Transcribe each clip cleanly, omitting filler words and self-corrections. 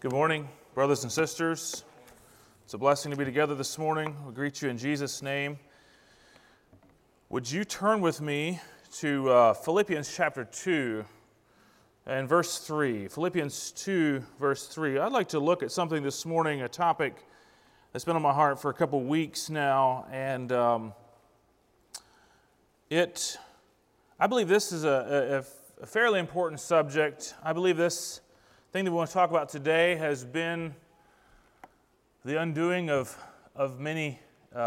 Good morning, brothers and sisters. It's a blessing to be together this morning. We greet you in Jesus' name. Would you turn with me to Philippians chapter 2 and verse 3. Philippians 2, verse 3. I'd like to look at something this morning, a topic that's been on my heart for a couple weeks now, and I believe this is a fairly important subject. I believe this thing that we want to talk about today has been the undoing of many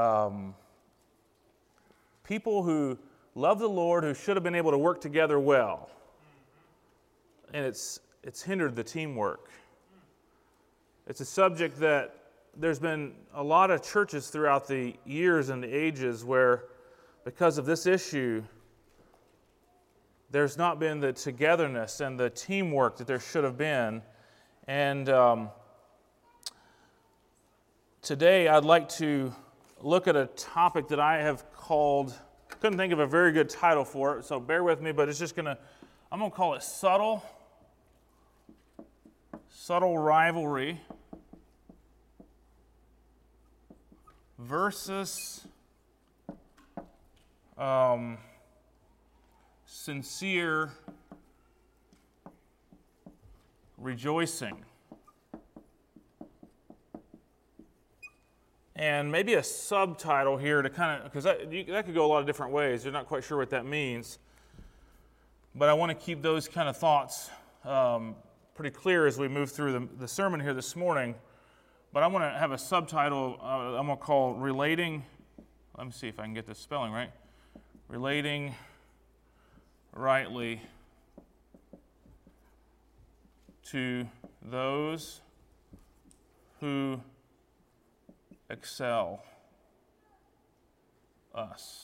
people who love the Lord, who should have been able to work together well. And it's hindered the teamwork. It's a subject that there's been a lot of churches throughout the years and the ages where, because of this issue, there's not been the togetherness and the teamwork that there should have been. And today I'd like to look at a topic that I have called, couldn't think of a very good title for it, so bear with me, but I'm going to call it Subtle Rivalry versus Sincere Rejoicing. And maybe a subtitle here to kind of, because that could go a lot of different ways. You're not quite sure what that means. But I want to keep those kind of thoughts pretty clear as we move through the sermon here this morning. But I want to have a subtitle I'm going to call Relating, let me see if I can get this spelling right. Relating rightly to those who excel us.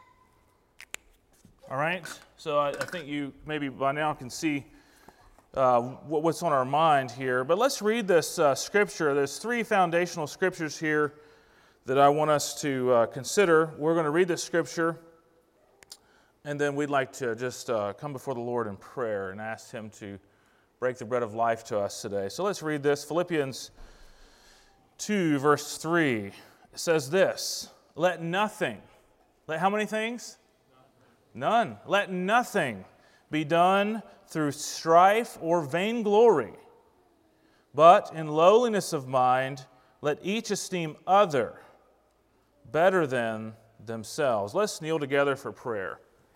All right? So I think you maybe by now can see what's on our mind here. But let's read this scripture. There's three foundational scriptures here that I want us to consider. We're going to read this scripture, and then we'd like to just come before the Lord in prayer and ask Him to break the bread of life to us today. So let's read this. Philippians 2, verse 3. It says this, let how many things? None. Let nothing be done through strife or vainglory, but in lowliness of mind, let each esteem other better than themselves. Let's kneel together for prayer.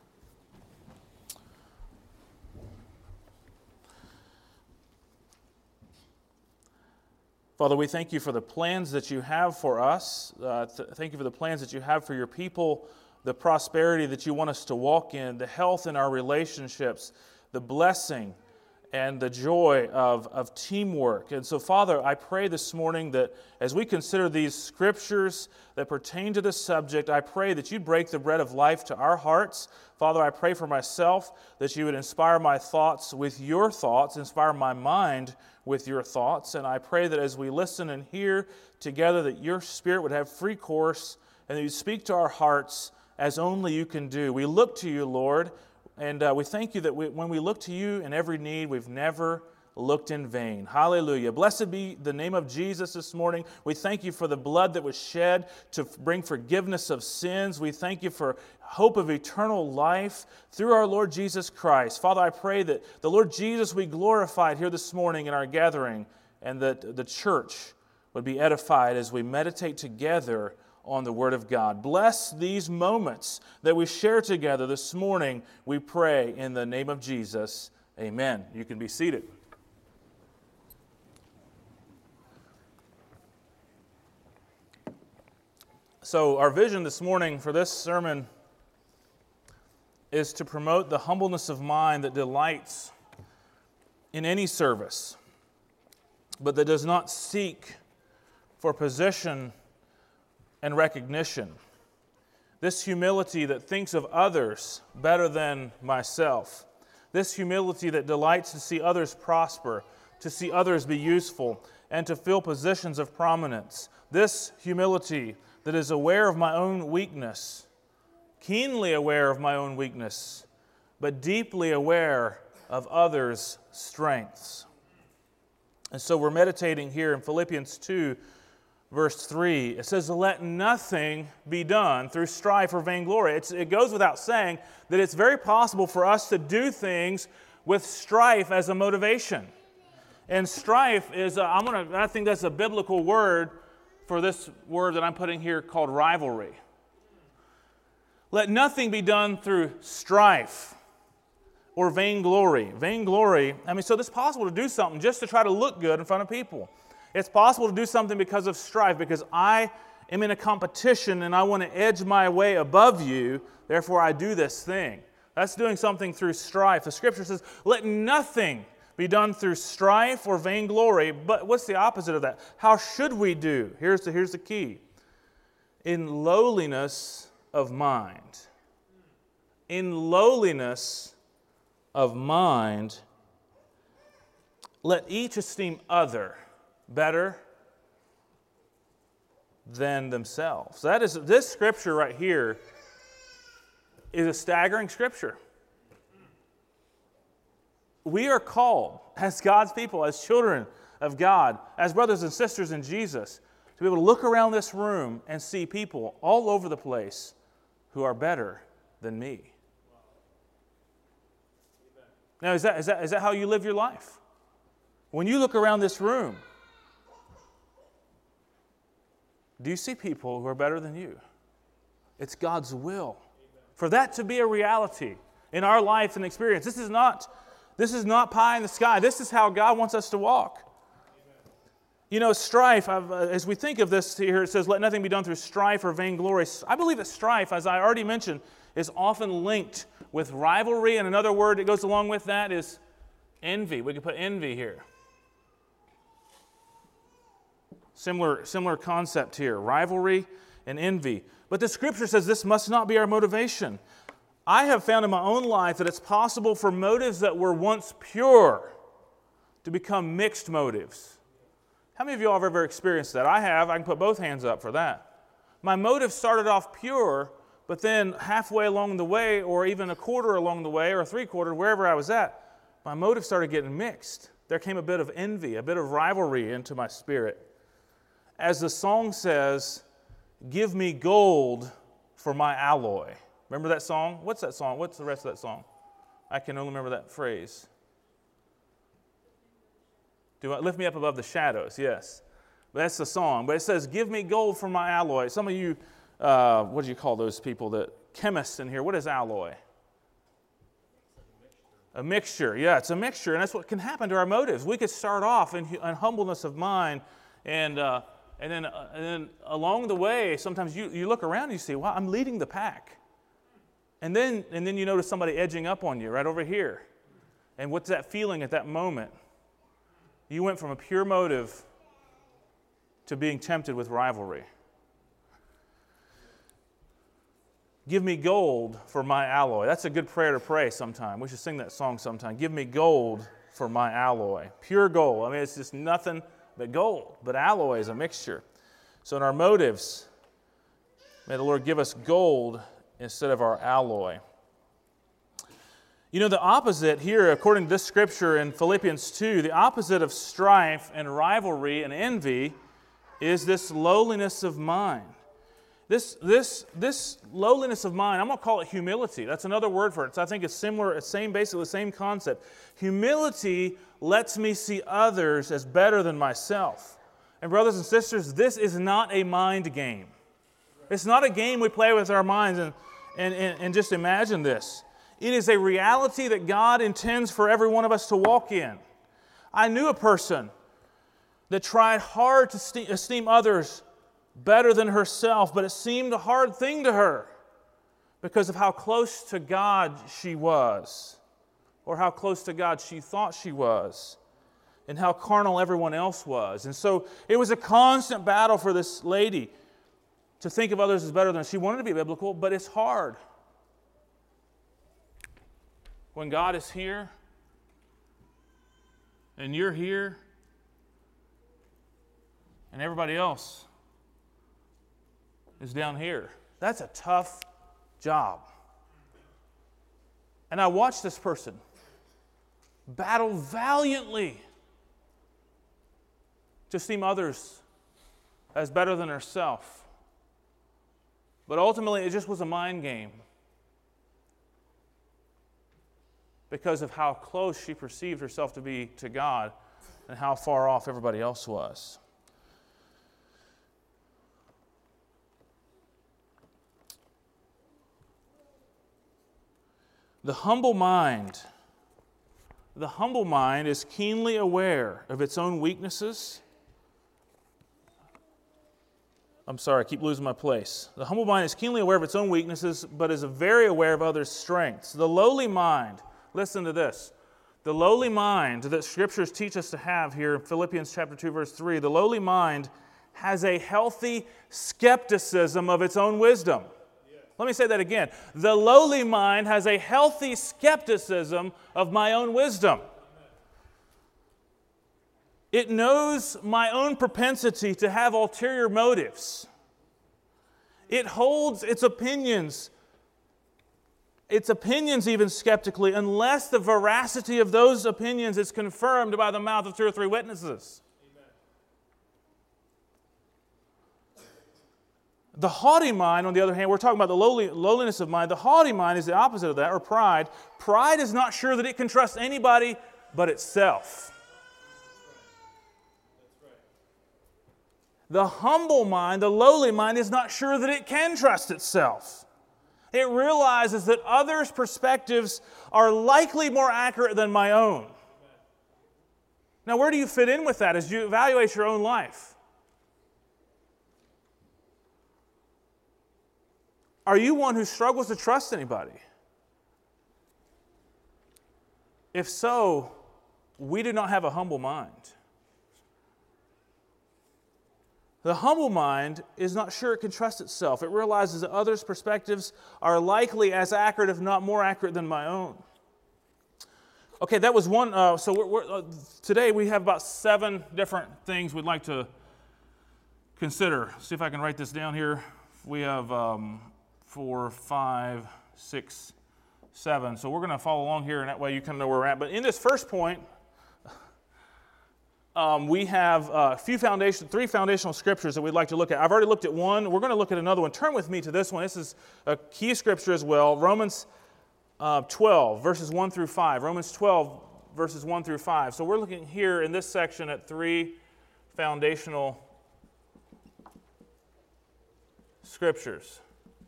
Father, we thank you for the plans that you have for us. Thank you for the plans that you have for your people, the prosperity that you want us to walk in, the health in our relationships, the blessing and the joy of teamwork. And so, Father, I pray this morning that as we consider these scriptures that pertain to this subject, I pray that you'd break the bread of life to our hearts. Father, I pray for myself that you would inspire my thoughts with your thoughts, inspire my mind with your thoughts. And I pray that as we listen and hear together, that your Spirit would have free course and that you'd speak to our hearts as only you can do. We look to you, Lord, and we thank you that when we look to you in every need, we've never looked in vain. Hallelujah. Blessed be the name of Jesus this morning. We thank you for the blood that was shed to bring forgiveness of sins. We thank you for hope of eternal life through our Lord Jesus Christ. Father, I pray that the Lord Jesus be glorified here this morning in our gathering, and that the church would be edified as we meditate together on the Word of God. Bless these moments that we share together this morning, we pray in the name of Jesus. Amen. You can be seated. So our vision this morning for this sermon is to promote the humbleness of mind that delights in any service, but that does not seek for position and recognition. This humility that thinks of others better than myself. This humility that delights to see others prosper, to see others be useful, and to fill positions of prominence. This humility that is aware of my own weakness, keenly aware of my own weakness, but deeply aware of others' strengths. And so we're meditating here in Philippians 2, verse 3. It says, let nothing be done through strife or vainglory. It goes without saying that it's very possible for us to do things with strife as a motivation. And strife is, I think that's a biblical word for this word that I'm putting here called rivalry. Let nothing be done through strife or vainglory. Vainglory, so it's possible to do something just to try to look good in front of people. It's possible to do something because of strife, because I am in a competition and I want to edge my way above you, therefore I do this thing. That's doing something through strife. The Scripture says, let nothing be done through strife or vainglory. But what's the opposite of that? How should we do? Here's the key. In lowliness of mind. In lowliness of mind, let each esteem other better than themselves. This scripture right here is a staggering scripture. We are called as God's people, as children of God, as brothers and sisters in Jesus, to be able to look around this room and see people all over the place who are better than me. Now, is that how you live your life? When you look around this room, do you see people who are better than you? It's God's will for that to be a reality in our life and experience. This is not pie in the sky. This is how God wants us to walk. You know, strife, as we think of this here, it says, let nothing be done through strife or vainglory. I believe that strife, as I already mentioned, is often linked with rivalry, and another word that goes along with that is envy. We could put envy here. Similar concept here, rivalry and envy. But the Scripture says this must not be our motivation. I have found in my own life that it's possible for motives that were once pure to become mixed motives. How many of you all have ever experienced that? I have. I can put both hands up for that. My motive started off pure, but then halfway along the way, or even a quarter along the way, or three-quarter, wherever I was at, my motive started getting mixed. There came a bit of envy, a bit of rivalry into my spirit. As the song says, give me gold for my alloy. Remember that song? What's that song? What's the rest of that song? I can only remember that phrase. Lift me up above the shadows, yes. But that's the song. But it says, give me gold for my alloy. Some of you, what do you call those people, chemists in here? What is alloy? A mixture. Yeah, it's a mixture. And that's what can happen to our motives. We could start off in humbleness of mind, and then along the way, sometimes you look around and you see, wow, I'm leading the pack. And then you notice somebody edging up on you right over here. And what's that feeling at that moment? You went from a pure motive to being tempted with rivalry. Give me gold for my alloy. That's a good prayer to pray sometime. We should sing that song sometime. Give me gold for my alloy. Pure gold. It's just nothing but gold. But alloy is a mixture. So in our motives, may the Lord give us gold instead of our alloy. You know, the opposite here, according to this scripture in Philippians 2, the opposite of strife and rivalry and envy is this lowliness of mind. This lowliness of mind, I'm going to call it humility. That's another word for it. So I think it's similar, basically the same concept. Humility lets me see others as better than myself. And brothers and sisters, this is not a mind game. It's not a game we play with our minds and just imagine this. It is a reality that God intends for every one of us to walk in. I knew a person that tried hard to esteem others better than herself, but it seemed a hard thing to her because of how close to God she was, or how close to God she thought she was, and how carnal everyone else was. And so it was a constant battle for this lady to think of others as better than her. She wanted to be biblical, but it's hard. When God is here, and you're here, and everybody else is down here. That's a tough job. And I watched this person battle valiantly to esteem others as better than herself. But ultimately, it just was a mind game because of how close she perceived herself to be to God and how far off everybody else was. The humble mind is keenly aware of its own weaknesses. I'm sorry, I keep losing my place. The humble mind is keenly aware of its own weaknesses, but is very aware of others' strengths. The lowly mind, listen to this. The lowly mind that Scriptures teach us to have here in Philippians chapter 2, verse 3, the lowly mind has a healthy skepticism of its own wisdom. Let me say that again. The lowly mind has a healthy skepticism of my own wisdom. It knows my own propensity to have ulterior motives. It holds its opinions even skeptically, unless the veracity of those opinions is confirmed by the mouth of 2 or 3 witnesses. The haughty mind, on the other hand, we're talking about the lowliness of mind. The haughty mind is the opposite of that, or pride. Pride is not sure that it can trust anybody but itself. The humble mind, the lowly mind, is not sure that it can trust itself. It realizes that others' perspectives are likely more accurate than my own. Now, where do you fit in with that as you evaluate your own life? Are you one who struggles to trust anybody? If so, we do not have a humble mind. The humble mind is not sure it can trust itself. It realizes that others' perspectives are likely as accurate, if not more accurate, than my own. Okay, that was one. Today we have about 7 different things we'd like to consider. See if I can write this down here. We have 4, 5, 6, 7. So we're going to follow along here, and that way you kind of know where we're at. But in this first point, we have 3 foundational scriptures that we'd like to look at. I've already looked at one. We're going to look at another one. Turn with me to this one. This is a key scripture as well. Romans 12, verses 1 through 5. Romans 12, verses 1 through 5. So we're looking here in this section at 3 foundational scriptures.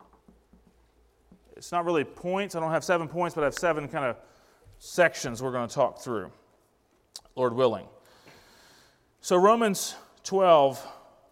It's not really points. I don't have 7 points, but I have 7 kind of sections we're going to talk through, Lord willing. So Romans 12,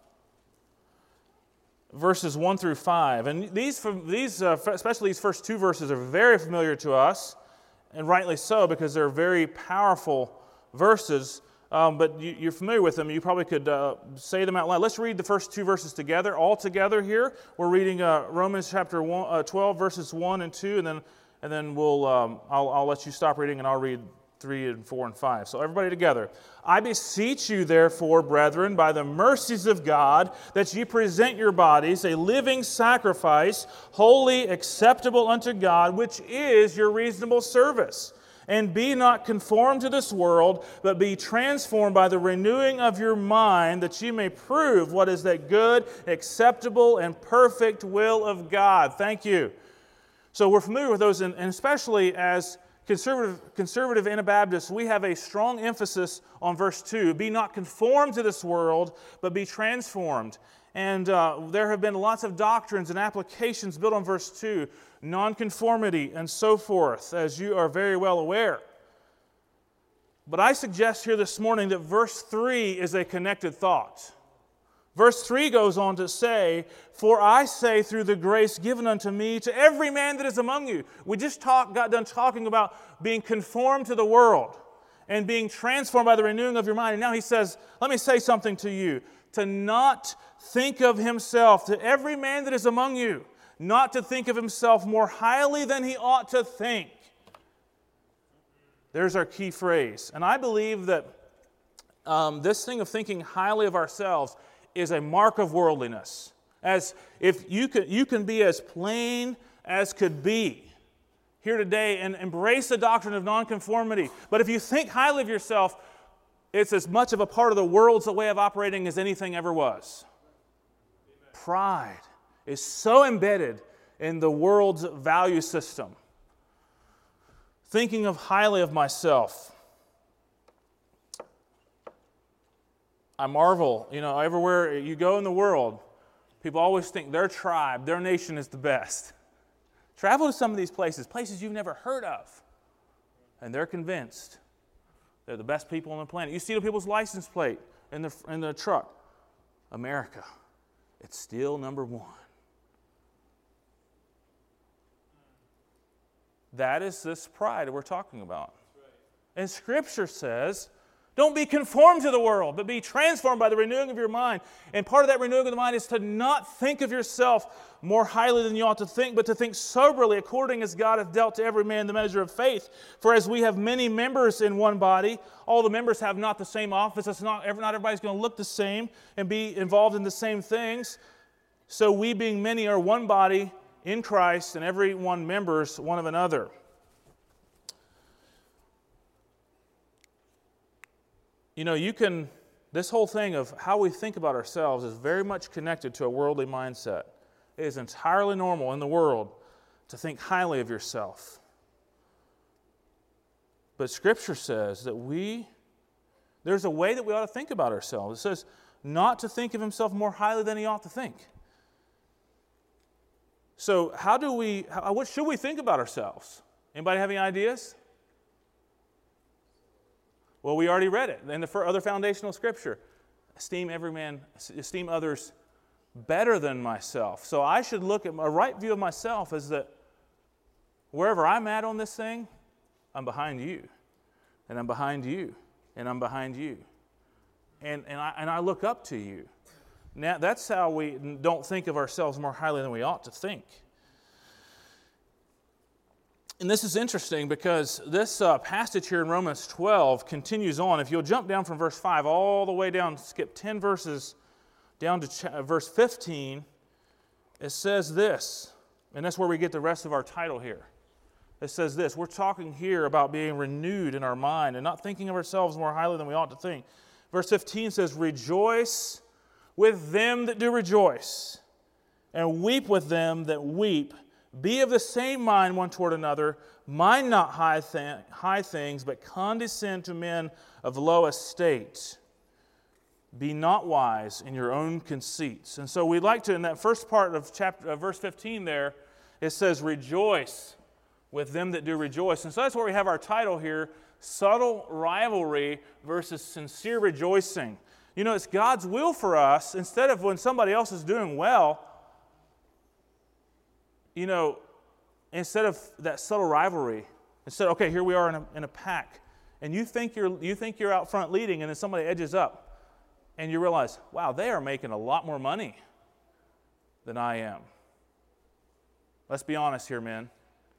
verses 1 through 5. And these especially these first 2 verses, are very familiar to us, and rightly so, because they're very powerful verses. But you're familiar with them. You probably could say them out loud. Let's read the first 2 verses together, all together here. We're reading Romans chapter 12, verses 1 and 2, and then we'll I'll let you stop reading, and I'll read 3 and 4 and 5. So everybody together. I beseech you, therefore, brethren, by the mercies of God, that ye present your bodies a living sacrifice, holy, acceptable unto God, which is your reasonable service. And be not conformed to this world, but be transformed by the renewing of your mind, that ye may prove what is that good, acceptable, and perfect will of God. Thank you. So we're familiar with those, and especially as conservative Anabaptists, we have a strong emphasis on verse 2. Be not conformed to this world, but be transformed. And there have been lots of doctrines and applications built on verse 2, nonconformity and so forth, as you are very well aware. But I suggest here this morning that verse 3 is a connected thought. Verse 3 goes on to say, for I say through the grace given unto me to every man that is among you. We just got done talking about being conformed to the world and being transformed by the renewing of your mind. And now he says, let me say something to you. To not think of himself, to every man that is among you, not to think of himself more highly than he ought to think. There's our key phrase. And I believe that this thing of thinking highly of ourselves is a mark of worldliness. As if you can be as plain as could be here today and embrace the doctrine of nonconformity. But if you think highly of yourself, it's as much of a part of the world's way of operating as anything ever was. Pride is so embedded in the world's value system. Thinking highly of myself. I marvel, everywhere you go in the world, people always think their tribe, their nation is the best. Travel to some of these places you've never heard of, and they're convinced they're the best people on the planet. You see the people's license plate in the truck. America, it's still number one. That is this pride we're talking about. And Scripture says, don't be conformed to the world, but be transformed by the renewing of your mind. And part of that renewing of the mind is to not think of yourself more highly than you ought to think, but to think soberly, according as God hath dealt to every man the measure of faith. For as we have many members in one body, all the members have not the same office. Not everybody's going to look the same and be involved in the same things. So we, being many, are one body in Christ, and every one members one of another. This whole thing of how we think about ourselves is very much connected to a worldly mindset. It is entirely normal in the world to think highly of yourself. But Scripture says that there's a way that we ought to think about ourselves. It says not to think of himself more highly than he ought to think. So what should we think about ourselves? Anybody have any ideas? Well, we already read it in the other foundational Scripture. Esteem others better than myself. So I should look at a right view of myself as that wherever I'm at on this thing, I'm behind you. And I'm behind you. And I'm behind you. And I look up to you. Now, that's how we don't think of ourselves more highly than we ought to think. And this is interesting because this passage here in Romans 12 continues on. If you'll jump down from verse 5 all the way down, skip 10 verses down to verse 15, it says this, and that's where we get the rest of our title here. It says this, we're talking here about being renewed in our mind and not thinking of ourselves more highly than we ought to think. Verse 15 says, rejoice with them that do rejoice, and weep with them that weep. Be of the same mind one toward another. Mind not high things, but condescend to men of low estate. Be not wise in your own conceits. And so we'd like to, in that first part of verse 15 there, it says, rejoice with them that do rejoice. And so that's where we have our title here, Subtle Rivalry versus Sincere Rejoicing. It's God's will for us, instead of when somebody else is doing well, instead of that subtle rivalry, okay, here we are in a pack, and you think you're out front leading, and then somebody edges up, and you realize, wow, they are making a lot more money than I am. Let's be honest here, men.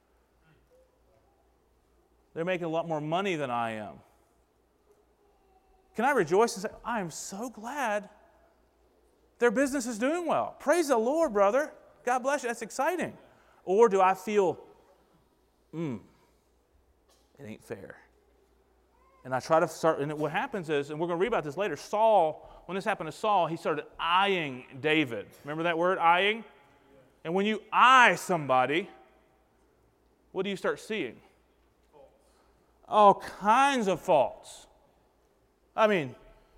They're making a lot more money than I am. Can I rejoice and say, I am so glad their business is doing well. Praise the Lord, brother. God bless you. That's exciting. Or do I feel, it ain't fair. And I try to start, and what happens is, and we're going to read about this later, Saul, when this happened to Saul, he started eyeing David. Remember that word, eyeing? And when you eye somebody, what do you start seeing? All kinds of faults. I mean,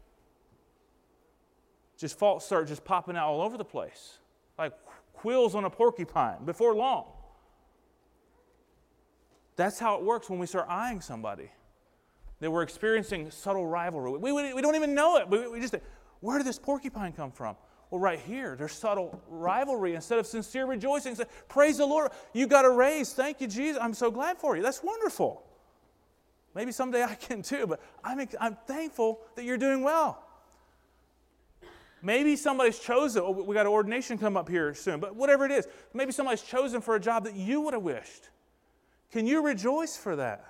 just faults start just popping out all over the place. Like quills on a porcupine before long. That's how it works when we start eyeing somebody. That we're experiencing subtle rivalry. We don't even know it. We just think, where did this porcupine come from? Well, right here, there's subtle rivalry instead of sincere rejoicing. Say, praise the Lord, you got a raise. Thank you, Jesus. I'm so glad for you. That's wonderful. Maybe someday I can too, but I'm thankful that you're doing well. Maybe somebody's chosen. We got an ordination come up here soon, but whatever it is, maybe somebody's chosen for a job that you would have wished. Can you rejoice for that?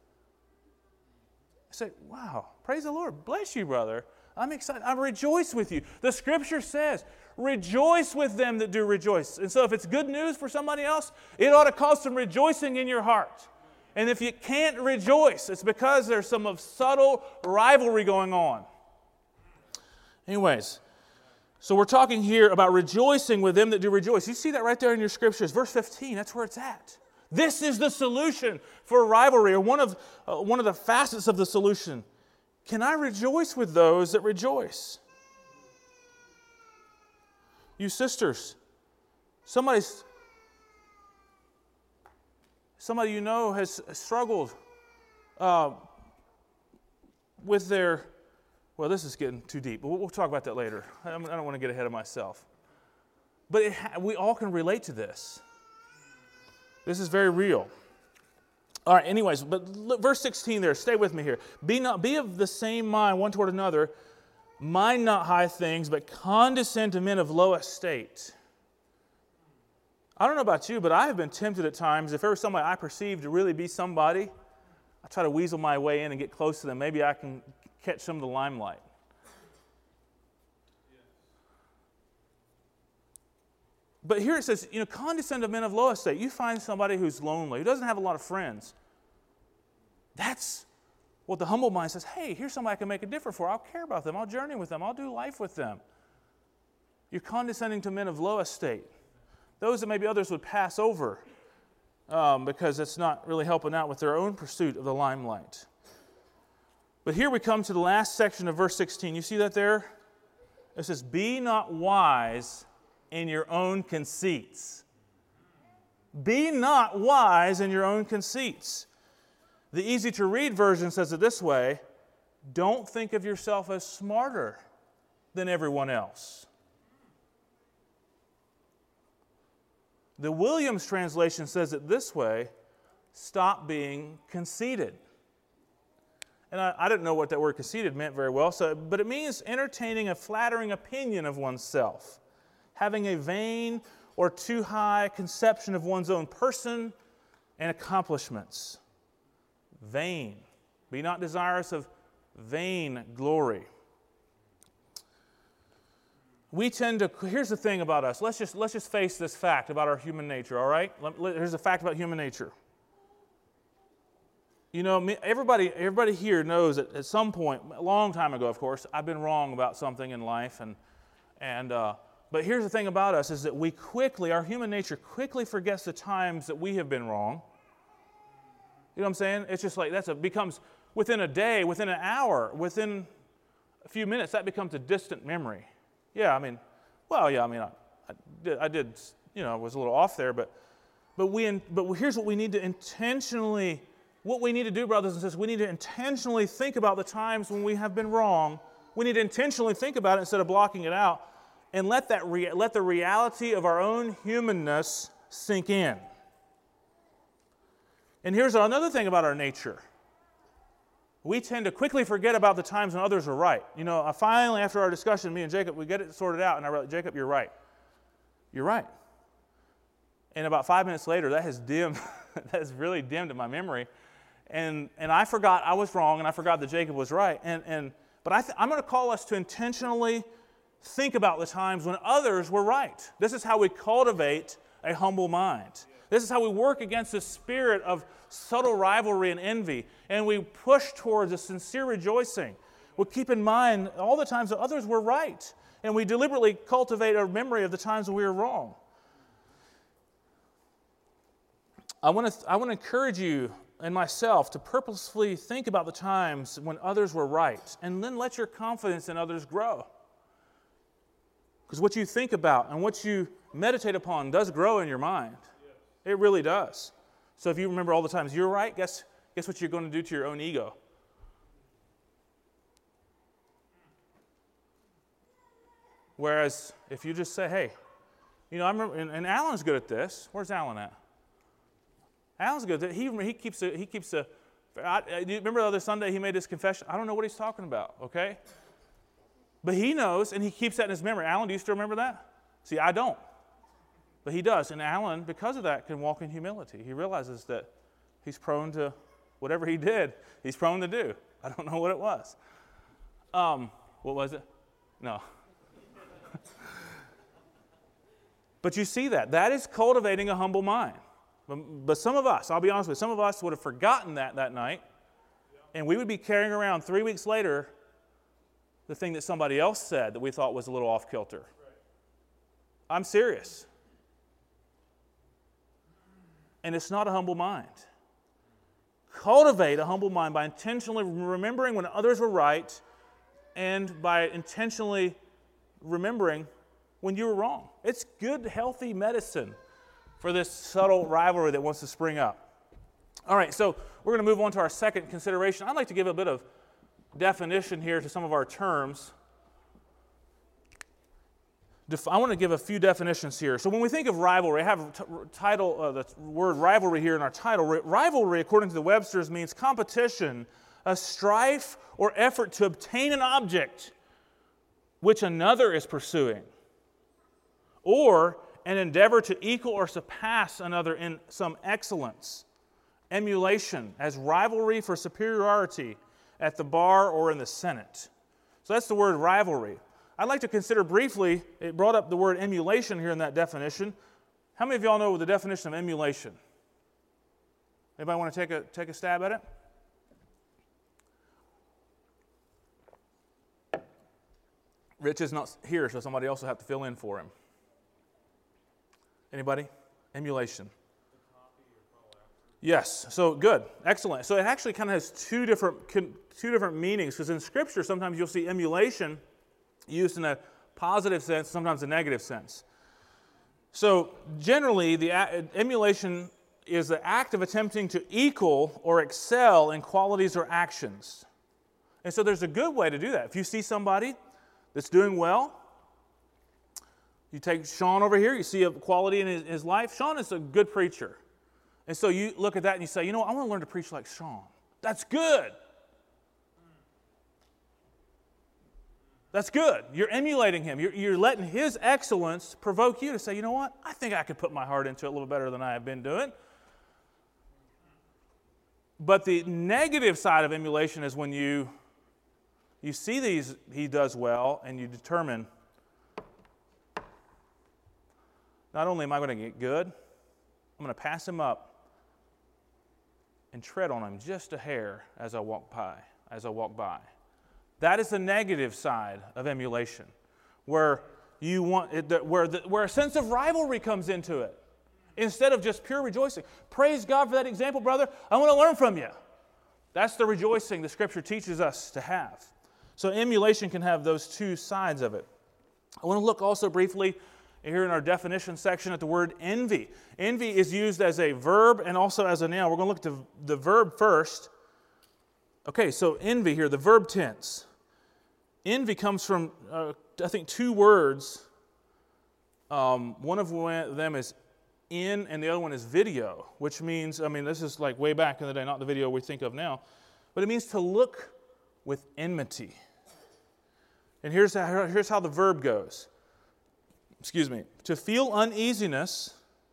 Say, wow, praise the Lord. Bless you, brother. I'm excited. I rejoice with you. The Scripture says, rejoice with them that do rejoice. And so if it's good news for somebody else, it ought to cause some rejoicing in your heart. And if you can't rejoice, it's because there's some subtle rivalry going on. Anyways, so we're talking here about rejoicing with them that do rejoice. You see that right there in your scriptures. Verse 15, that's where it's at. This is the solution for rivalry, or one of the facets of the solution. Can I rejoice with those that rejoice? You sisters, somebody you know has struggled with their, well, this is getting too deep, but we'll talk about that later. I don't want to get ahead of myself. But we all can relate to this. This is very real. All right, anyways, but look, verse 16 there, stay with me here. Be of the same mind one toward another, mind not high things, but condescend to men of low estate. I don't know about you, but I have been tempted at times, if there was somebody I perceive to really be somebody, I try to weasel my way in and get close to them. Maybe I can catch some of the limelight. But here it says, condescend to men of low estate. You find somebody who's lonely, who doesn't have a lot of friends. That's what the humble mind says. Hey, here's somebody I can make a difference for. I'll care about them. I'll journey with them. I'll do life with them. You're condescending to men of low estate. Those that maybe others would pass over because it's not really helping out with their own pursuit of the limelight. But here we come to the last section of verse 16. You see that there? It says, be not wise in your own conceits. Be not wise in your own conceits. The easy-to-read version says it this way, don't think of yourself as smarter than everyone else. The Williams translation says it this way, stop being conceited. And I didn't know what that word conceited meant very well, but it means entertaining a flattering opinion of oneself, having a vain or too high conception of one's own person and accomplishments. Vain. Be not desirous of vain glory. We tend to, here's the thing about us. Let's just face this fact about our human nature, all right? Here's a fact about human nature. Everybody here knows that at some point, a long time ago, of course, I've been wrong about something in life, but here's the thing about us is that our human nature quickly forgets the times that we have been wrong. You know what I'm saying? It's just like becomes within a day, within an hour, within a few minutes, that becomes a distant memory. I did, was a little off there, but here's what we need to intentionally, what we need to do, brothers and sisters, we need to intentionally think about the times when we have been wrong. We need to intentionally think about it instead of blocking it out, and let the reality of our own humanness sink in. And here's another thing about our nature. We tend to quickly forget about the times when others were right. Finally, after our discussion, me and Jacob, we get it sorted out, and I wrote, Jacob, you're right. You're right. And about 5 minutes later, that has really dimmed in my memory. And I forgot I was wrong, and I forgot that Jacob was right. But I'm going to call us to intentionally think about the times when others were right. This is how we cultivate a humble mind. This is how we work against the spirit of subtle rivalry and envy, and we push towards a sincere rejoicing. We keep in mind all the times that others were right, and we deliberately cultivate a memory of the times when we were wrong. I want to encourage you and myself to purposefully think about the times when others were right, and then let your confidence in others grow. Because what you think about and what you meditate upon does grow in your mind. It really does. So if you remember all the times you're right, guess what you're going to do to your own ego? Whereas if you just say, hey, I remember, and Alan's good at this. Where's Alan at? Alan's good at it. He keeps a. Do you remember the other Sunday he made this confession? I don't know what he's talking about, okay? But he knows, and he keeps that in his memory. Alan, do you still remember that? See, I don't. But he does. And Alan, because of that, can walk in humility. He realizes that he's prone to whatever he did, he's prone to do. I don't know what it was. What was it? No. But you see that. That is cultivating a humble mind. But some of us, I'll be honest with you, some of us would have forgotten that night, and we would be carrying around 3 weeks later the thing that somebody else said that we thought was a little off kilter. I'm serious. And it's not a humble mind. Cultivate a humble mind by intentionally remembering when others were right and by intentionally remembering when you were wrong. It's good, healthy medicine for this subtle rivalry that wants to spring up. All right, so we're going to move on to our second consideration. I'd like to give a bit of definition here to some of our terms. I want to give a few definitions here. So when we think of rivalry, I have the word rivalry here in our title. Rivalry, according to the Webster's, means competition, a strife or effort to obtain an object which another is pursuing, or an endeavor to equal or surpass another in some excellence. Emulation, as rivalry for superiority at the bar or in the Senate. So that's the word rivalry. I'd like to consider briefly, it brought up the word emulation here in that definition. How many of y'all know the definition of emulation? Anybody want to take a stab at it? Rich is not here, so somebody else will have to fill in for him. Anybody? Emulation. Yes, so good, excellent. So it actually kind of has two different meanings, because in Scripture sometimes you'll see emulation used in a positive sense, sometimes a negative sense. So generally, the emulation is the act of attempting to equal or excel in qualities or actions. And so there's a good way to do that. If you see somebody that's doing well, you take Sean over here, you see a quality in his life. Sean is a good preacher. And so you look at that and you say, you know what, I want to learn to preach like Sean. That's good. That's good. You're emulating him. You're letting his excellence provoke you to say, you know what, I think I could put my heart into it a little better than I have been doing. But the negative side of emulation is when you see he does well, and you determine, not only am I going to get good, I'm going to pass him up and tread on him just a hair as I walk by. That is the negative side of emulation, where you want it, where a sense of rivalry comes into it, instead of just pure rejoicing. Praise God for that example, brother. I want to learn from you. That's the rejoicing the Scripture teaches us to have. So emulation can have those two sides of it. I want to look also briefly here in our definition section at the word envy. Envy is used as a verb and also as a noun. We're going to look at the verb first. Okay, so envy here, the verb tense. Envy comes from, I think, two words. One of them is in, and the other one is video, which means, this is like way back in the day, not the video we think of now, but it means to look with enmity. And here's how the verb goes. To feel uneasiness,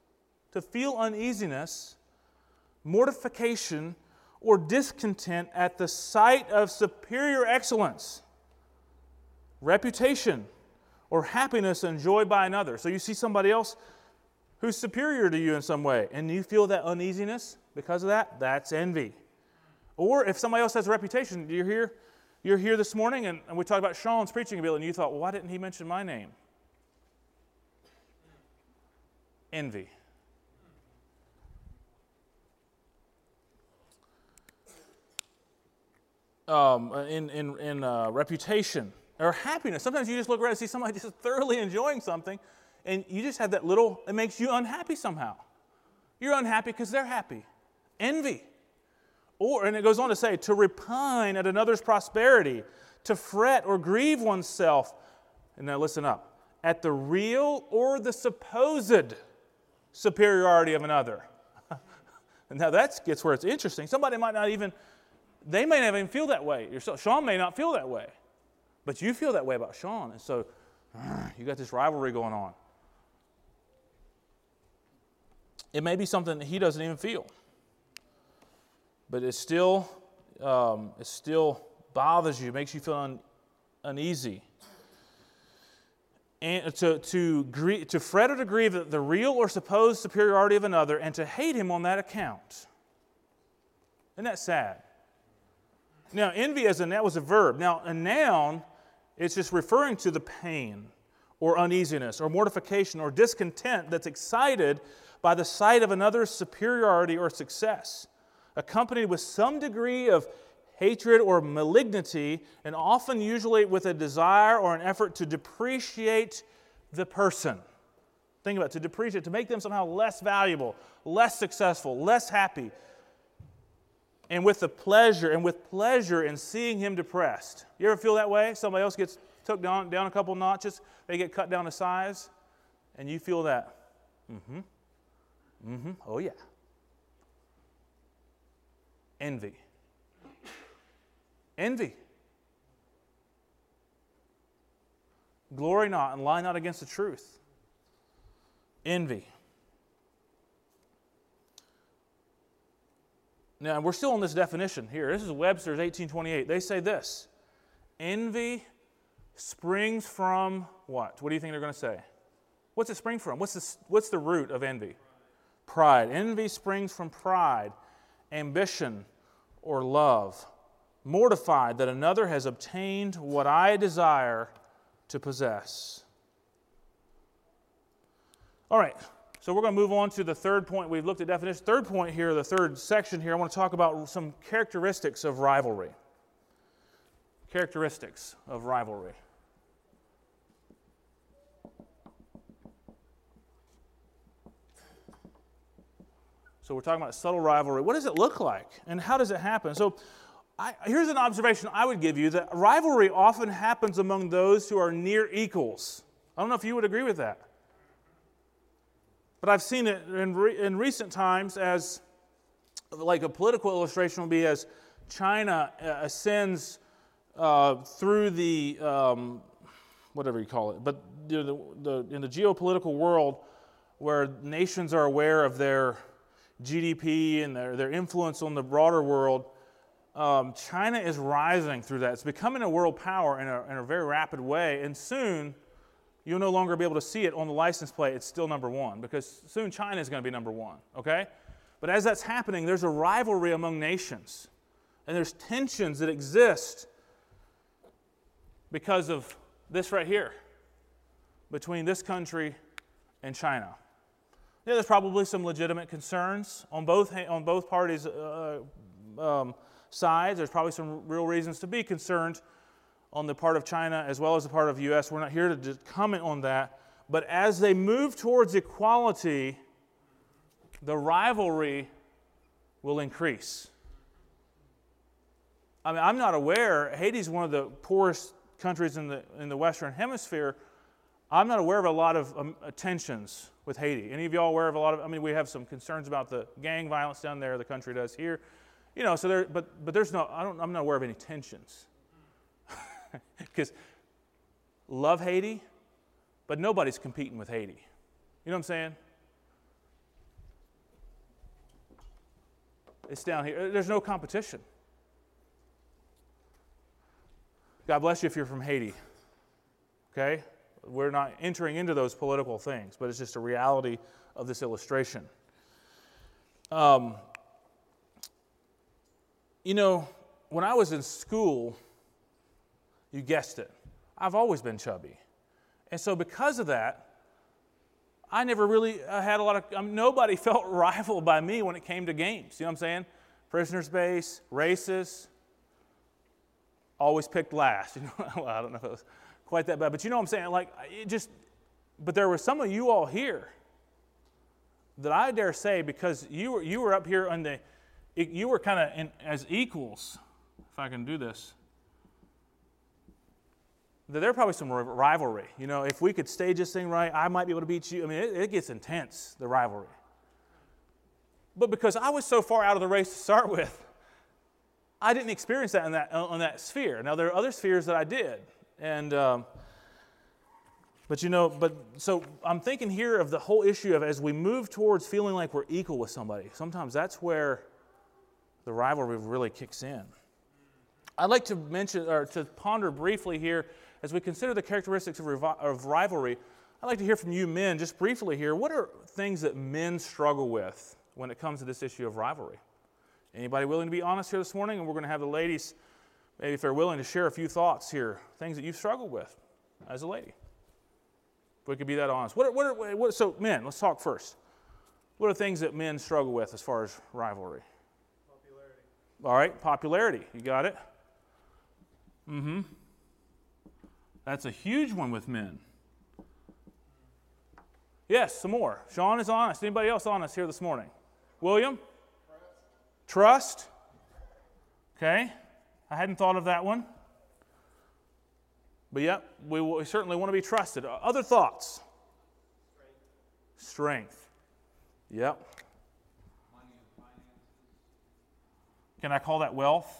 mortification, or discontent at the sight of superior excellence, reputation, or happiness enjoyed by another. So you see somebody else who's superior to you in some way, and you feel that uneasiness because of that, that's envy. Or if somebody else has a reputation, you're here this morning, and we talked about Sean's preaching ability, and you thought, well, why didn't he mention my name? Envy. In reputation or happiness. Sometimes you just look around and see somebody just thoroughly enjoying something, and you just have that little, it makes you unhappy somehow. You're unhappy because they're happy. Envy. And it goes on to say, to repine at another's prosperity, to fret or grieve oneself, and now listen up, at the real or the supposed superiority of another. Now that gets where it's interesting. Somebody might not even, they may not even feel that way. Sean may not feel that way, but you feel that way about Sean, and so you got this rivalry going on. It may be something that he doesn't even feel, but it still bothers you, makes you feel uneasy. and to fret or to grieve at the real or supposed superiority of another, and to hate him on that account. Isn't that sad? Now, envy that was a verb. Now, a noun, it's just referring to the pain or uneasiness or mortification or discontent that's excited by the sight of another's superiority or success, accompanied with some degree of hatred or malignity, and often usually with a desire or an effort to depreciate the person. Think about it, to depreciate, to make them somehow less valuable, less successful, less happy. And with pleasure in seeing him depressed. You ever feel that way? Somebody else gets took down a couple notches, they get cut down to size, and you feel that. Oh yeah. Envy. Glory not and lie not against the truth. Envy. Now, we're still on this definition here. This is Webster's 1828. They say this: envy springs from what? What do you think they're going to say? What's it spring from? What's the root of envy? Pride. Envy springs from pride, ambition, or love. Mortified that another has obtained what I desire to possess. All right. So we're going to move on to the third point. We've looked at definition. Third point here, the third section here, I want to talk about some characteristics of rivalry. Characteristics of rivalry. So we're talking about subtle rivalry. What does it look like? And how does it happen? So here's an observation I would give you, that rivalry often happens among those who are near equals. I don't know if you would agree with that. But I've seen it in recent times as, like a political illustration would be as China ascends through the, whatever you call it, but in the geopolitical world where nations are aware of their GDP and their influence on the broader world, China is rising through that. It's becoming a world power in a very rapid way, and soon you'll no longer be able to see it on the license plate. It's still number one, because soon China is going to be number one, okay? But as that's happening, there's a rivalry among nations, and there's tensions that exist because of this right here, between this country and China. Yeah, there's probably some legitimate concerns on both parties' sides. There's probably some real reasons to be concerned on the part of China as well as the part of the U.S. We're not here to just comment on that. But as they move towards equality, the rivalry will increase. I mean, I'm not aware. Haiti's one of the poorest countries in the Western Hemisphere. I'm not aware of a lot of tensions with Haiti. Any of y'all aware of a lot of? I mean, we have some concerns about the gang violence down there. The country does here, you know. So there, but there's no. I'm not aware of any tensions. Because love Haiti, but nobody's competing with Haiti. You know what I'm saying? It's down here. There's no competition. God bless you if you're from Haiti. Okay? We're not entering into those political things, but it's just a reality of this illustration. You know, when I was in school, you guessed it, I've always been chubby. And so because of that, I never really had a lot of, nobody felt rivaled by me when it came to games. You know what I'm saying? Prisoner's base, races, always picked last. You know, well, I don't know if it was quite that bad, but you know what I'm saying? Like, but there were some of you all here that I dare say, because you were up here on you were kind of as equals, if I can do this, that there are probably some rivalry. You know, if we could stage this thing right, I might be able to beat you. I mean, it gets intense, the rivalry. But because I was so far out of the race to start with, I didn't experience that on that sphere. Now, there are other spheres that I did. And, so I'm thinking here of the whole issue of as we move towards feeling like we're equal with somebody, sometimes that's where the rivalry really kicks in. I'd like to mention, or to ponder briefly here, as we consider the characteristics of rivalry, I'd like to hear from you men just briefly here. What are things that men struggle with when it comes to this issue of rivalry? Anybody willing to be honest here this morning? And we're going to have the ladies, maybe if they're willing to share a few thoughts here, things that you've struggled with as a lady. If we could be that honest. So men, let's talk first. What are things that men struggle with as far as rivalry? Popularity. All right, popularity. You got it? That's a huge one with men. Yes, some more. Sean is honest. Anybody else honest here this morning? William? Trust. Okay. I hadn't thought of that one. But yep, we certainly want to be trusted. Other thoughts? Strength. Yep. Money and finances. Can I call that wealth?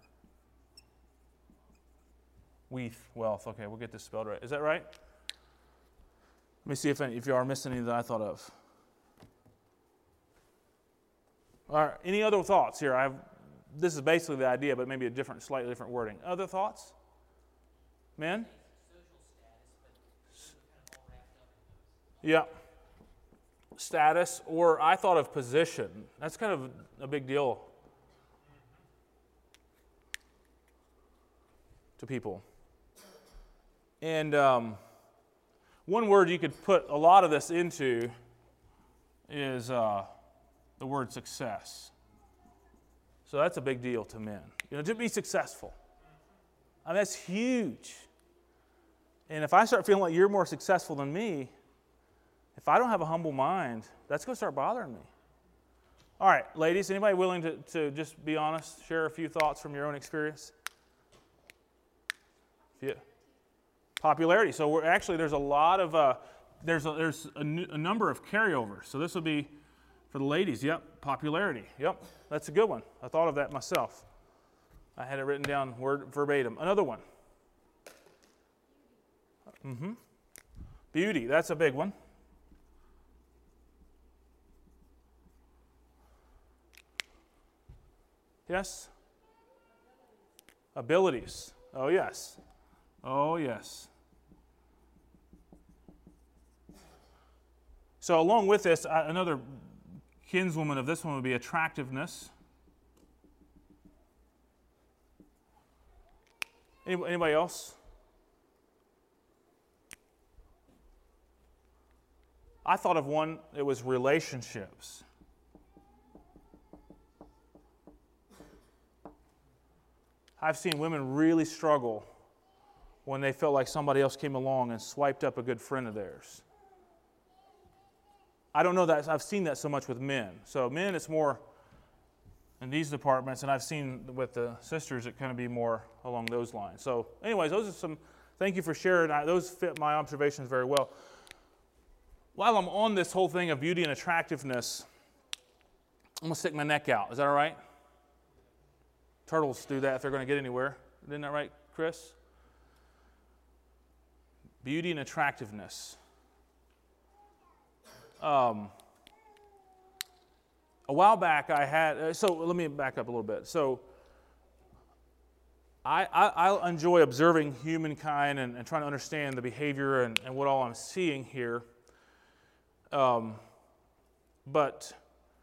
Wealth. Okay, we'll get this spelled right. Is that right? Let me see if you are missing any that I thought of. All right, any other thoughts here? This is basically the idea, but maybe slightly different wording. Other thoughts? Men? Yeah. Status, or I thought of position. That's kind of a big deal to people. And one word you could put a lot of this into is the word success. So that's a big deal to men. To be successful. I mean, that's huge. And if I start feeling like you're more successful than me, if I don't have a humble mind, that's going to start bothering me. All right, ladies, anybody willing to just be honest, share a few thoughts from your own experience? Yeah. Popularity. So there's a lot of there's a number of carryovers. So this will be for the ladies. Yep, popularity. Yep, that's a good one. I thought of that myself. I had it written down verbatim. Another one. Beauty. That's a big one. Yes? Abilities. Oh, yes. Oh, yes. So along with this, another kinswoman of this one would be attractiveness. Anybody else? I thought of one, it was relationships. I've seen women really struggle when they felt like somebody else came along and swiped up a good friend of theirs. I don't know that I've seen that so much with men. So men, it's more in these departments, and I've seen with the sisters it kind of be more along those lines. So anyways, those are some, thank you for sharing. Those fit my observations very well. While I'm on this whole thing of beauty and attractiveness, I'm going to stick my neck out. Is that all right? Turtles do that if they're going to get anywhere. Isn't that right, Chris? Beauty and attractiveness. A while back I had, so let me back up a little bit. So I enjoy observing humankind and trying to understand the behavior and what all I'm seeing here. But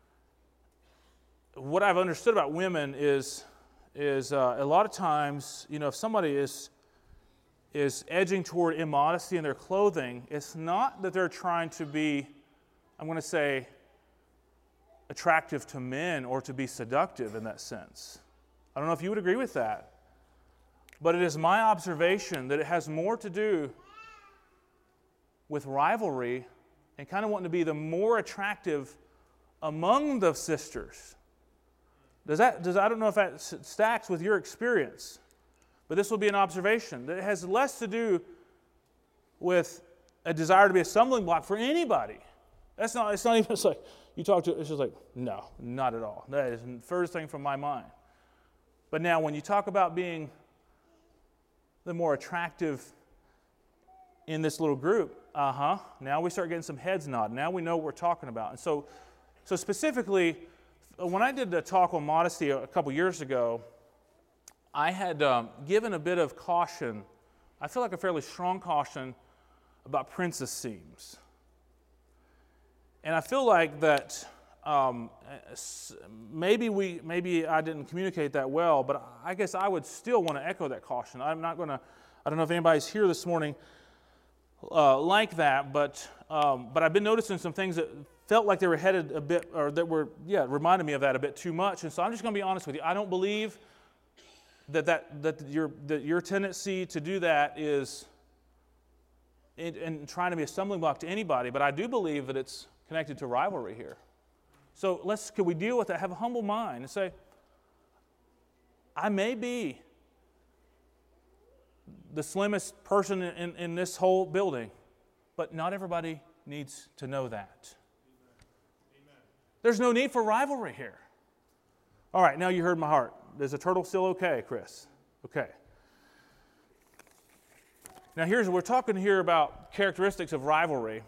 what I've understood about women is a lot of times, if somebody is edging toward immodesty in their clothing, it's not that they're trying to be, I'm going to say, attractive to men or to be seductive in that sense. I don't know if you would agree with that. But it is my observation that it has more to do with rivalry and kind of wanting to be the more attractive among the sisters. I don't know if that stacks with your experience, but this will be an observation that it has less to do with a desire to be a stumbling block for anybody. It's not even, it's like, you talk to, it's just like, no, not at all. That is the first thing from my mind. But now when you talk about being the more attractive in this little group, now we start getting some heads nodding. Now we know what we're talking about. And so specifically, when I did the talk on modesty a couple years ago, I had given a bit of caution I feel like a fairly strong caution about princess seams. And I feel like that maybe I didn't communicate that well, but I guess I would still want to echo that caution. I don't know if anybody's here this morning like that, but I've been noticing some things that felt like they were headed a bit, or that were, reminded me of that a bit too much. And so I'm just going to be honest with you. I don't believe that your tendency to do that is in trying to be a stumbling block to anybody, but I do believe that it's connected to rivalry here. So can we deal with that? Have a humble mind and say, I may be the slimmest person in this whole building, but not everybody needs to know that. Amen. There's no need for rivalry here. All right, now you heard my heart. Is a turtle still okay, Chris? Okay. Now we're talking here about characteristics of rivalry.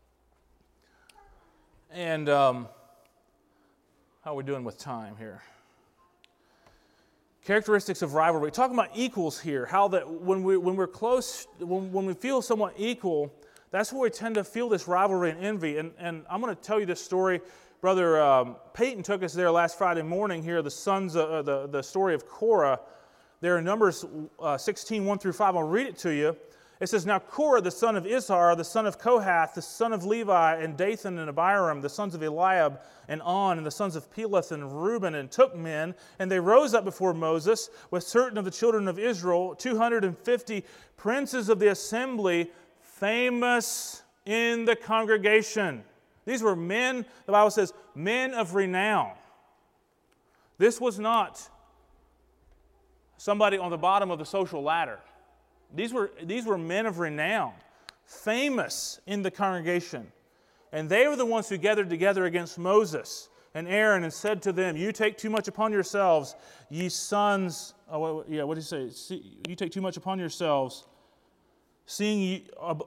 And how are we doing with time here? Characteristics of rivalry. Talking about equals here, how that when we're close, when we feel somewhat equal, that's where we tend to feel this rivalry and envy. And I'm going to tell you this story. Brother Peyton took us there last Friday morning here, the story of Korah. There in Numbers 16, 1 through 5. I'll read it to you. It says, Now Korah, the son of Izhar, the son of Kohath, the son of Levi, and Dathan and Abiram, the sons of Eliab and On, and the sons of Peleth and Reuben, and took men, and they rose up before Moses with certain of the children of Israel, 250 princes of the assembly, famous in the congregation. These were men, the Bible says, men of renown. This was not somebody on the bottom of the social ladder. These were men of renown, famous in the congregation. And they were the ones who gathered together against Moses and Aaron and said to them, You take too much upon yourselves, ye sons. What did he say? You take too much upon yourselves, seeing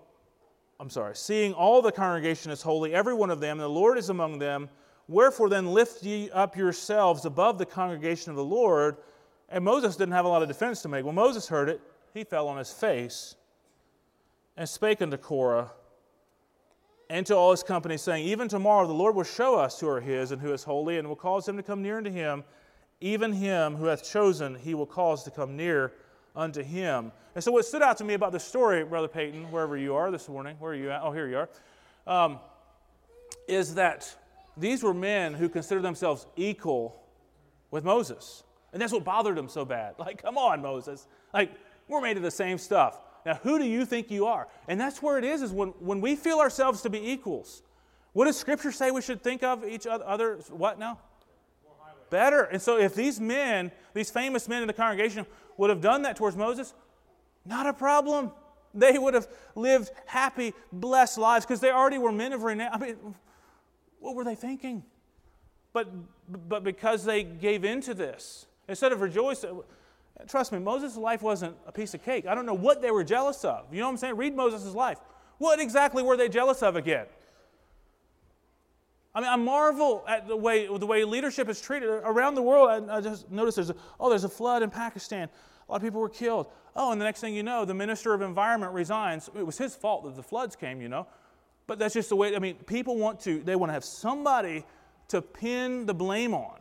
all the congregation is holy, every one of them, and the Lord is among them. Wherefore then lift ye up yourselves above the congregation of the Lord. And Moses didn't have a lot of defense to make. When Moses heard it, he fell on his face and spake unto Korah and to all his company, saying, Even tomorrow the Lord will show us who are his and who is holy, and will cause him to come near unto him. Even him who hath chosen he will cause to come near unto him. And so what stood out to me about this story, Brother Peyton, wherever you are this morning, where are you at? Oh, here you are. Is that these were men who considered themselves equal with Moses. And that's what bothered them so bad. Like, come on, Moses. Like, we're made of the same stuff. Now, who do you think you are? And that's where it is when we feel ourselves to be equals. What does Scripture say we should think of each other? What now? Better. And so if these men, these famous men in the congregation would have done that towards Moses, not a problem. They would have lived happy, blessed lives because they already were men of renown. I mean, what were they thinking? But because they gave into this, instead of rejoicing, trust me, Moses' life wasn't a piece of cake. I don't know what they were jealous of. You know what I'm saying? Read Moses' life. What exactly were they jealous of again? I mean, I marvel at the way leadership is treated around the world. I just noticed there's a flood in Pakistan. A lot of people were killed. Oh, and the next thing you know, the Minister of Environment resigns. It was his fault that the floods came, you know. But that's just the way, I mean, people want to have somebody to pin the blame on.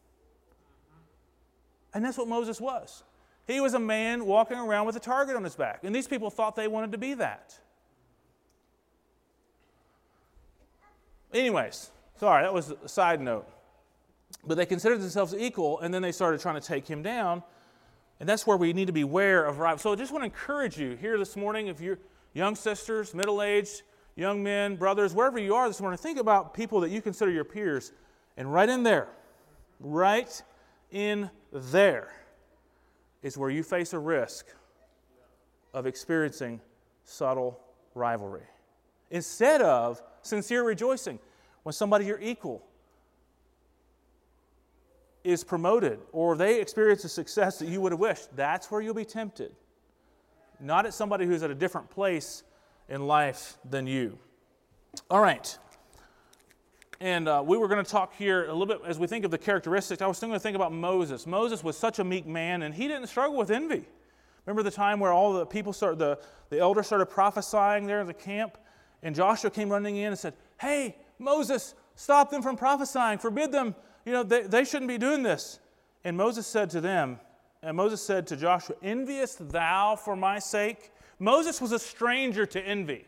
And that's what Moses was. He was a man walking around with a target on his back. And these people thought they wanted to be that. Anyways, sorry, that was a side note. But they considered themselves equal, and then they started trying to take him down. And that's where we need to be aware of rivalry. So I just want to encourage you here this morning, if you're young sisters, middle-aged, young men, brothers, wherever you are this morning, think about people that you consider your peers. And right in there is where you face a risk of experiencing subtle rivalry. Instead of sincere rejoicing, when somebody you're equal is promoted or they experience a success that you would have wished, that's where you'll be tempted. Not at somebody who's at a different place in life than you. All right. And we were going to talk here a little bit as we think of the characteristics. I was still going to think about Moses. Moses was such a meek man, and he didn't struggle with envy. Remember the time where all the people the elders started prophesying there in the camp? And Joshua came running in and said, "Hey, Moses, stop them from prophesying. Forbid them. They shouldn't be doing this." And Moses said to Joshua, "Enviest thou for my sake?" Moses was a stranger to envy.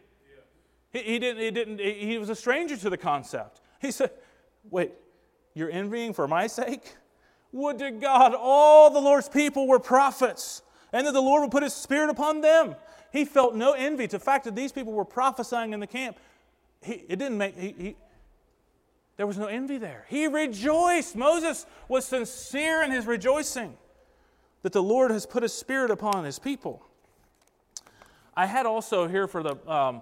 He was a stranger to the concept. He said, "Wait, you're envying for my sake? Would to God all the Lord's people were prophets, and that the Lord would put His Spirit upon them." He felt no envy to the fact that these people were prophesying in the camp. There was no envy there. He rejoiced. Moses was sincere in his rejoicing that the Lord has put His Spirit upon His people. I had also here for the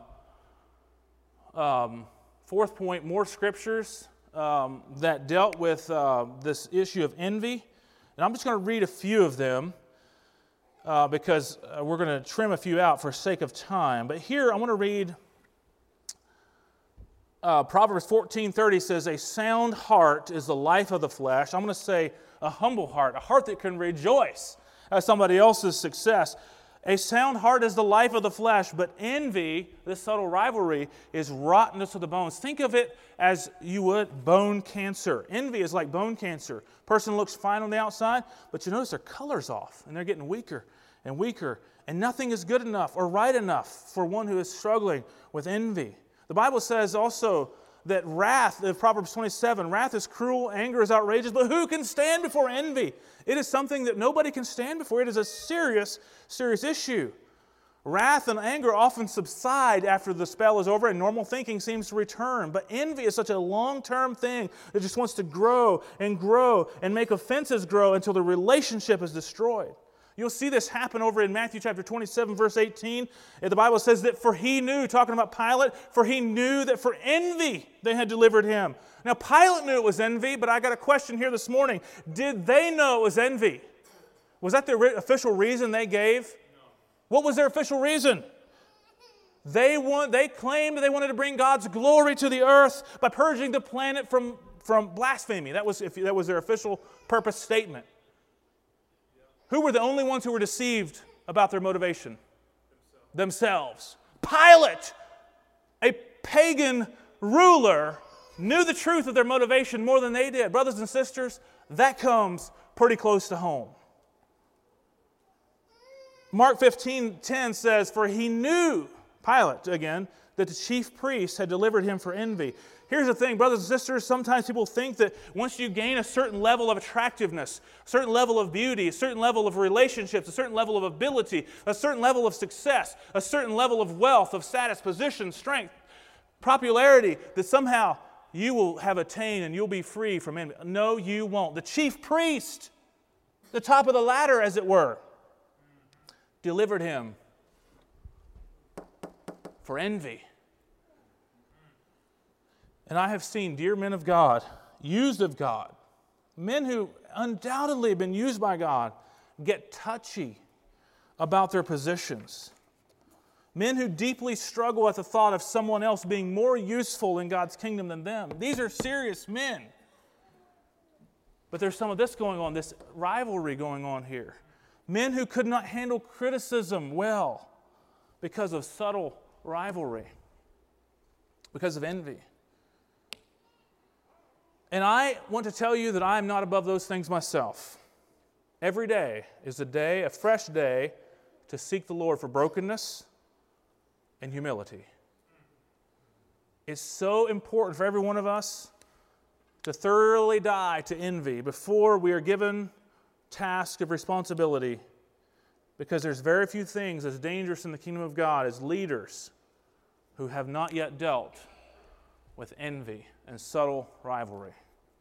fourth point more scriptures that dealt with this issue of envy. And I'm just going to read a few of them because we're going to trim a few out for sake of time. But here I want to read Proverbs 14:30 says, "A sound heart is the life of the flesh." I'm going to say a humble heart, a heart that can rejoice at somebody else's success. "A sound heart is the life of the flesh, but envy," this subtle rivalry, "is rottenness of the bones." Think of it as you would bone cancer. Envy is like bone cancer. Person looks fine on the outside, but you notice their color's off, and they're getting weaker and weaker, and nothing is good enough or right enough for one who is struggling with envy. The Bible says also that wrath, in Proverbs 27, wrath is cruel, anger is outrageous, but who can stand before envy? It is something that nobody can stand before. It is a serious, serious issue. Wrath and anger often subside after the spell is over and normal thinking seems to return. But envy is such a long-term thing that just wants to grow and make offenses grow until the relationship is destroyed. You'll see this happen over in Matthew chapter 27, verse 18. The Bible says that for he knew, talking about Pilate, for he knew that for envy they had delivered him. Now Pilate knew it was envy, but I got a question here this morning. Did they know it was envy? Was that the official reason they gave? No. What was their official reason? They claimed that they wanted to bring God's glory to the earth by purging the planet from blasphemy. That was their official purpose statement. Who were the only ones who were deceived about their motivation? Themselves. Pilate, a pagan ruler, knew the truth of their motivation more than they did. Brothers and sisters, that comes pretty close to home. Mark 15:10 says, "For he knew," Pilate again, "that the chief priests had delivered him for envy." Here's the thing, brothers and sisters, sometimes people think that once you gain a certain level of attractiveness, a certain level of beauty, a certain level of relationships, a certain level of ability, a certain level of success, a certain level of wealth, of status, position, strength, popularity, that somehow you will have attained and you'll be free from envy. No, you won't. The chief priest, the top of the ladder, as it were, delivered him for envy. And I have seen dear men of God, used of God, men who undoubtedly have been used by God, get touchy about their positions. Men who deeply struggle at the thought of someone else being more useful in God's kingdom than them. These are serious men. But there's some of this going on, this rivalry going on here. Men who could not handle criticism well because of subtle rivalry, because of envy. And I want to tell you that I am not above those things myself. Every day is a fresh day, to seek the Lord for brokenness and humility. It's so important for every one of us to thoroughly die to envy before we are given task of responsibility, because there's very few things as dangerous in the kingdom of God as leaders who have not yet dealt with envy and subtle rivalry.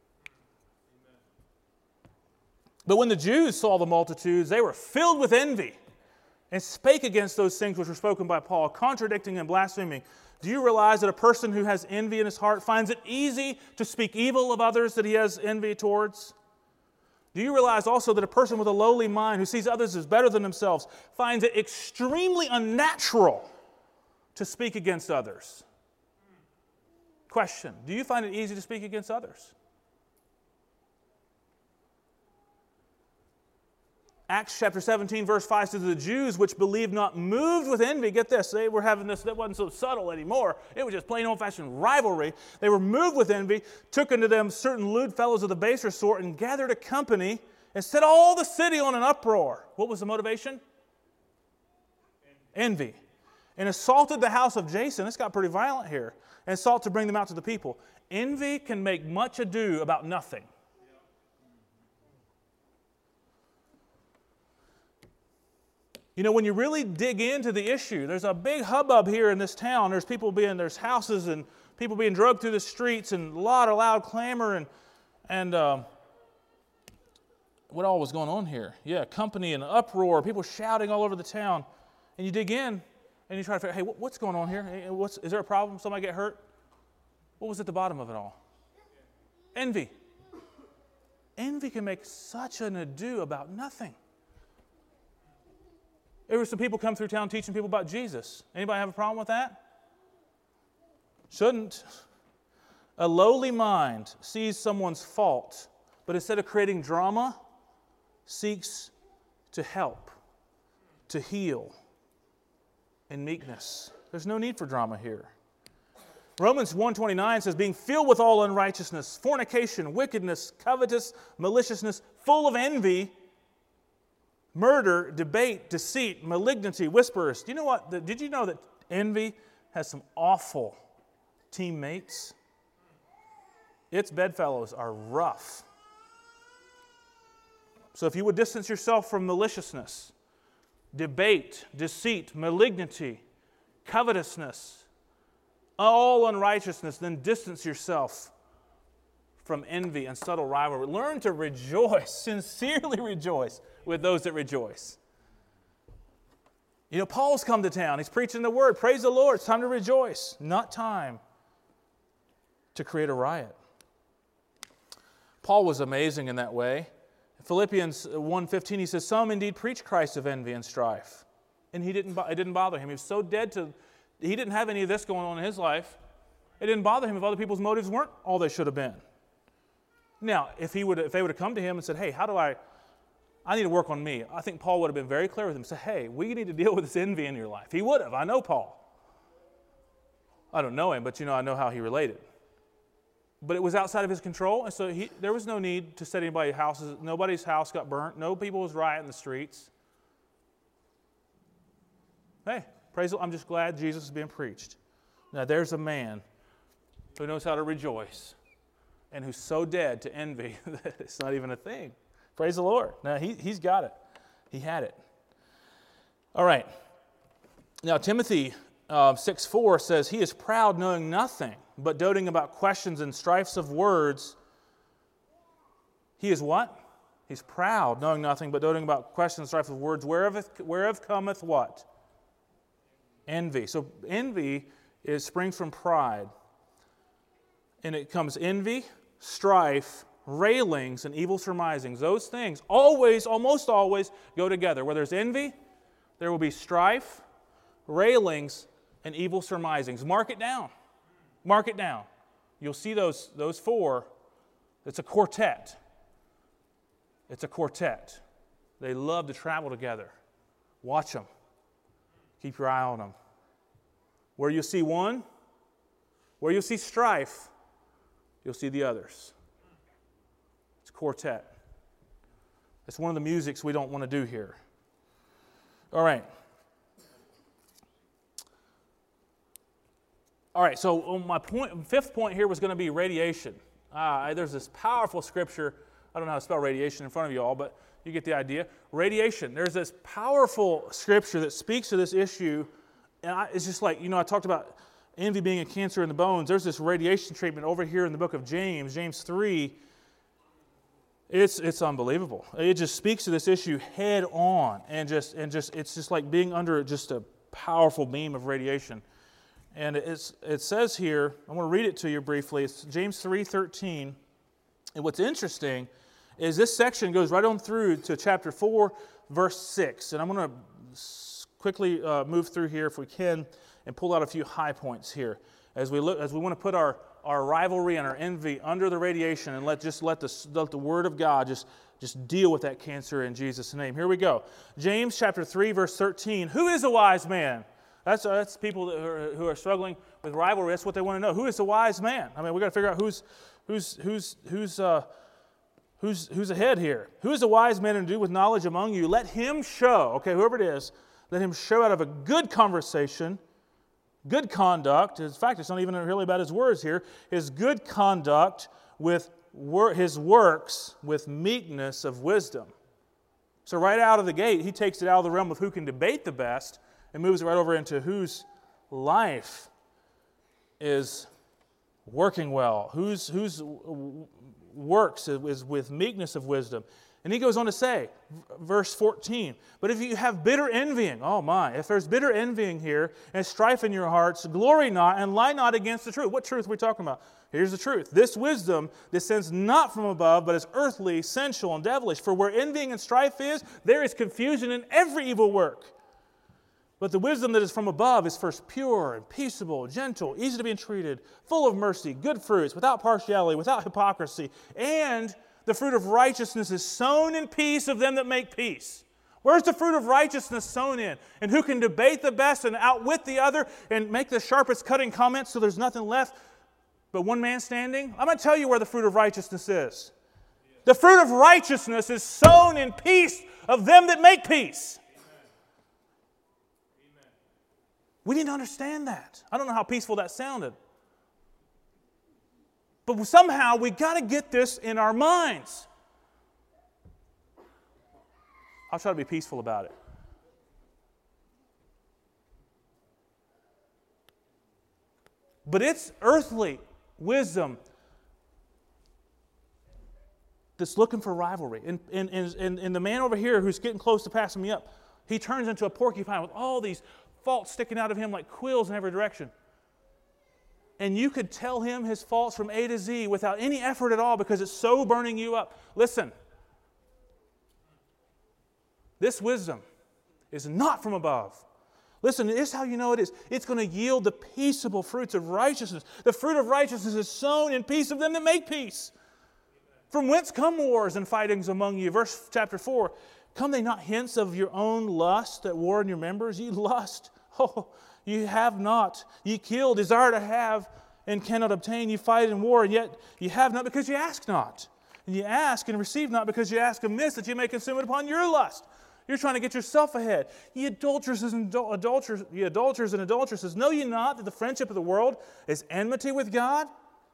But when the Jews saw the multitudes, they were filled with envy and spake against those things which were spoken by Paul, contradicting and blaspheming. Do you realize that a person who has envy in his heart finds it easy to speak evil of others that he has envy towards? Do you realize also that a person with a lowly mind who sees others as better than themselves finds it extremely unnatural to speak against others? Question, do you find it easy to speak against others? Acts chapter 17, verse 5 says, the Jews which believed not moved with envy. Get this, they were having this, that wasn't so subtle anymore. It was just plain old-fashioned rivalry. They were moved with envy, took unto them certain lewd fellows of the baser sort, and gathered a company, and set all the city on an uproar. What was the motivation? Envy. And assaulted the house of Jason. This got pretty violent here. And sought to bring them out to the people. Envy can make much ado about nothing. You know, when you really dig into the issue, there's a big hubbub here in this town. There's houses and people being dragged through the streets and a lot of loud clamor and what all was going on here? Yeah, company and uproar, people shouting all over the town. And you dig in and you try to figure, hey, what's going on here? Hey, is there a problem? Somebody get hurt? What was at the bottom of it all? Envy. Envy can make such an ado about nothing. There were some people come through town teaching people about Jesus. Anybody have a problem with that? Shouldn't. A lowly mind sees someone's fault, but instead of creating drama, seeks to help, to heal, in meekness. There's no need for drama here. Romans 1:29 says, being filled with all unrighteousness, fornication, wickedness, covetous, maliciousness, full of envy, murder, debate, deceit, malignity, whisperers. Do you know what? Did you know that envy has some awful teammates? Its bedfellows are rough. So if you would distance yourself from maliciousness, debate, deceit, malignity, covetousness, all unrighteousness, then distance yourself from envy and subtle rivalry. Learn to rejoice, sincerely rejoice with those that rejoice. You know, Paul's come to town. He's preaching the word. Praise the Lord. It's time to rejoice, not time to create a riot. Paul was amazing in that way. In Philippians 1:15, he says, some indeed preach Christ of envy and strife. And it didn't bother him. He was so dead to, he didn't have any of this going on in his life. It didn't bother him if other people's motives weren't all they should have been. Now, if they would have come to him and said, hey, I need to work on me. I think Paul would have been very clear with him. Say, hey, we need to deal with this envy in your life. He would have. I know Paul. I don't know him, but I know how he related. But it was outside of his control, and so there was no need to set anybody's houses. Nobody's house got burnt. No people was rioting the streets. Hey, praise the Lord. I'm just glad Jesus is being preached. Now there's a man who knows how to rejoice and who's so dead to envy that it's not even a thing. Praise the Lord. Now, he's got it. He had it. All right. Now, Timothy 6:4 says, he is proud, knowing nothing, but doting about questions and strifes of words. He is what? He's proud, knowing nothing, but doting about questions and strifes of words. Whereof cometh what? Envy. So envy springs from pride. And it comes envy, strife, railings, and evil surmisings. Those things almost always go together. Where there's envy, there will be strife, railings, and evil surmisings. Mark it down. Mark it down. You'll see those four. It's a quartet. It's a quartet. They love to travel together. Watch them. Keep your eye on them. Where you see one, where you see strife, you'll see the others. It's quartet. It's one of the musics we don't want to do here. All right. All right, so on my fifth point here was going to be radiation. There's this powerful scripture. I don't know how to spell radiation in front of you all, but you get the idea. Radiation. There's this powerful scripture that speaks to this issue. And it's just like, I talked about envy being a cancer in the bones. There's this radiation treatment over here in the book of James, James 3. It's unbelievable. It just speaks to this issue head on, and it's just like being under just a powerful beam of radiation. And it says here, I'm going to read it to you briefly. It's James 3:13. And what's interesting is this section goes right on through to chapter 4, verse 6. And I'm going to quickly move through here if we can and pull out a few high points here as we want to put our rivalry and our envy under the radiation and let the Word of God just deal with that cancer in Jesus' name. Here we go. James chapter 3, verse 13. Who is a wise man? That's people who are struggling with rivalry. That's what they want to know. Who is the wise man? I mean, we've got to figure out who's ahead here. Who is a wise man and do with knowledge among you? Let him show, okay, whoever it is, let him show out of a good conversation, good conduct. In fact, it's not even really about his words here. His good conduct with his works with meekness of wisdom. So right out of the gate, he takes it out of the realm of who can debate the best and moves it right over into whose life is working well, whose works is with meekness of wisdom. And he goes on to say, verse 14, but if you have bitter envying, oh my, if there's bitter envying here and strife in your hearts, glory not and lie not against the truth. What truth are we talking about? Here's the truth. This wisdom descends not from above, but is earthly, sensual, and devilish. For where envying and strife is, there is confusion in every evil work. But the wisdom that is from above is first pure and peaceable, gentle, easy to be entreated, full of mercy, good fruits, without partiality, without hypocrisy, and the fruit of righteousness is sown in peace of them that make peace. Where's the fruit of righteousness sown in? And who can debate the best and outwit the other and make the sharpest cutting comments so there's nothing left but one man standing? I'm going to tell you where the fruit of righteousness is. The fruit of righteousness is sown in peace of them that make peace. We need to understand that. I don't know how peaceful that sounded. But somehow we got to get this in our minds. I'll try to be peaceful about it. But it's earthly wisdom that's looking for rivalry. And the man over here who's getting close to passing me up, he turns into a porcupine with all these faults sticking out of him like quills in every direction. And you could tell him his faults from A to Z without any effort at all because it's so burning you up. Listen, this wisdom is not from above. Listen, this is how you know it is. It's going to yield the peaceable fruits of righteousness. The fruit of righteousness is sown in peace of them that make peace. From whence come wars and fightings among you? Verse chapter 4. Come they not hence of your own lust that war in your members? Ye lust, oh, you have not. Ye kill, desire to have, and cannot obtain. You fight in war, and yet you have not because you ask not. And you ask and receive not because you ask amiss, that you may consume it upon your lust. You're trying to get yourself ahead. Ye adulteresses and adulteresses, know ye not that the friendship of the world is enmity with God?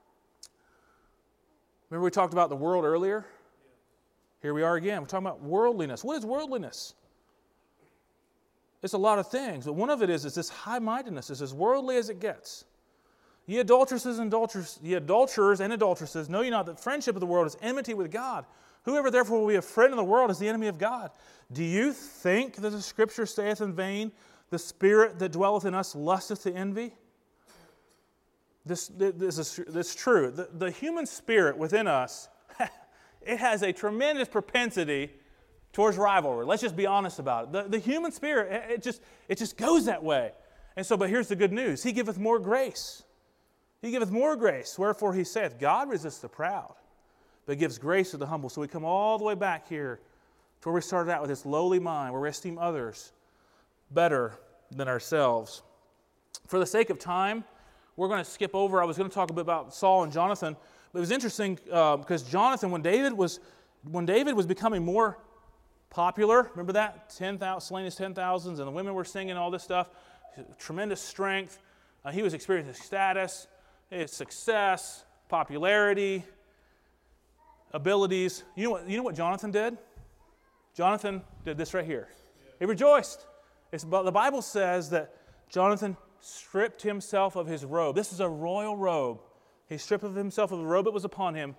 Remember we talked about the world earlier? Here we are again. We're talking about worldliness. What is worldliness? It's a lot of things, but one of it is this high-mindedness. It's as worldly as it gets. Ye adulteresses and adulterers and adulteresses, know ye not that friendship of the world is enmity with God? Whoever therefore will be a friend of the world is the enemy of God. Do you think that the Scripture saith in vain, the Spirit that dwelleth in us lusteth to envy? This is true. The human spirit within us, it has a tremendous propensity towards rivalry. Let's just be honest about it. The human spirit, it just goes that way. And so, but here's the good news. He giveth more grace. He giveth more grace. Wherefore he saith, God resists the proud, but gives grace to the humble. So we come all the way back here to where we started out with this lowly mind, where we esteem others better than ourselves. For the sake of time, we're going to skip over. I was going to talk a bit about Saul and Jonathan, but it was interesting because Jonathan, when David was becoming more popular, remember that? Slain his 10,000s, and the women were singing all this stuff. Tremendous strength. He was experiencing status, his success, popularity, abilities. You know what Jonathan did? Jonathan did this right here. He rejoiced. The Bible says that Jonathan stripped himself of his robe. This is a royal robe. He stripped himself of the robe that was upon him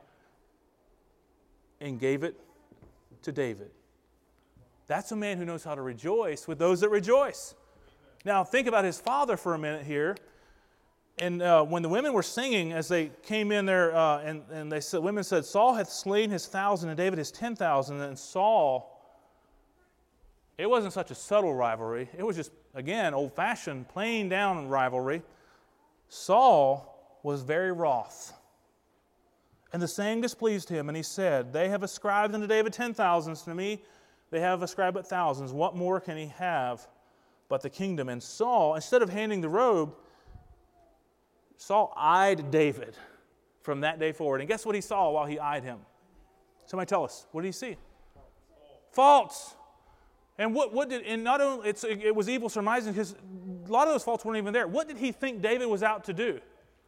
and gave it to David. That's a man who knows how to rejoice with those that rejoice. Now, think about his father for a minute here. And when the women were singing as they came in there, and they said, women said, Saul hath slain his 1,000 and David his 10,000. And Saul, it wasn't such a subtle rivalry. It was just, again, old-fashioned, plain down rivalry. Saul was very wroth. And the saying displeased him, and he said, They have ascribed unto David 10,000s, to me they have ascribed but thousands. What more can he have but the kingdom? And Saul, instead of handing the robe, Saul eyed David from that day forward. And guess what he saw while he eyed him? Somebody tell us, what did he see? Faults. And and not only, it was evil surmising, because a lot of those faults weren't even there. What did he think David was out to do?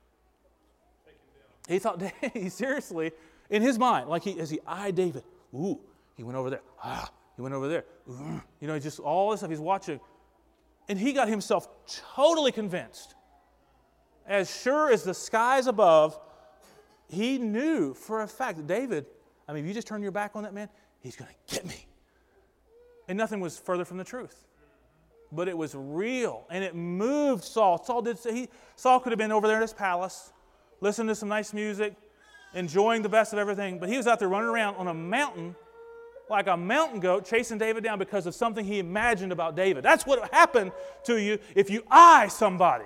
He thought, seriously, in his mind, as he eyed David, ooh, he went over there. He went over there. Just all this stuff he's watching. And he got himself totally convinced. As sure as the skies above, he knew for a fact that David, if you just turn your back on that man, he's going to get me. And nothing was further from the truth. But it was real, and it moved Saul. Saul could have been over there in his palace, listening to some nice music, enjoying the best of everything, but he was out there running around on a mountain like a mountain goat chasing David down because of something he imagined about David. That's what would happen to you if you eye somebody.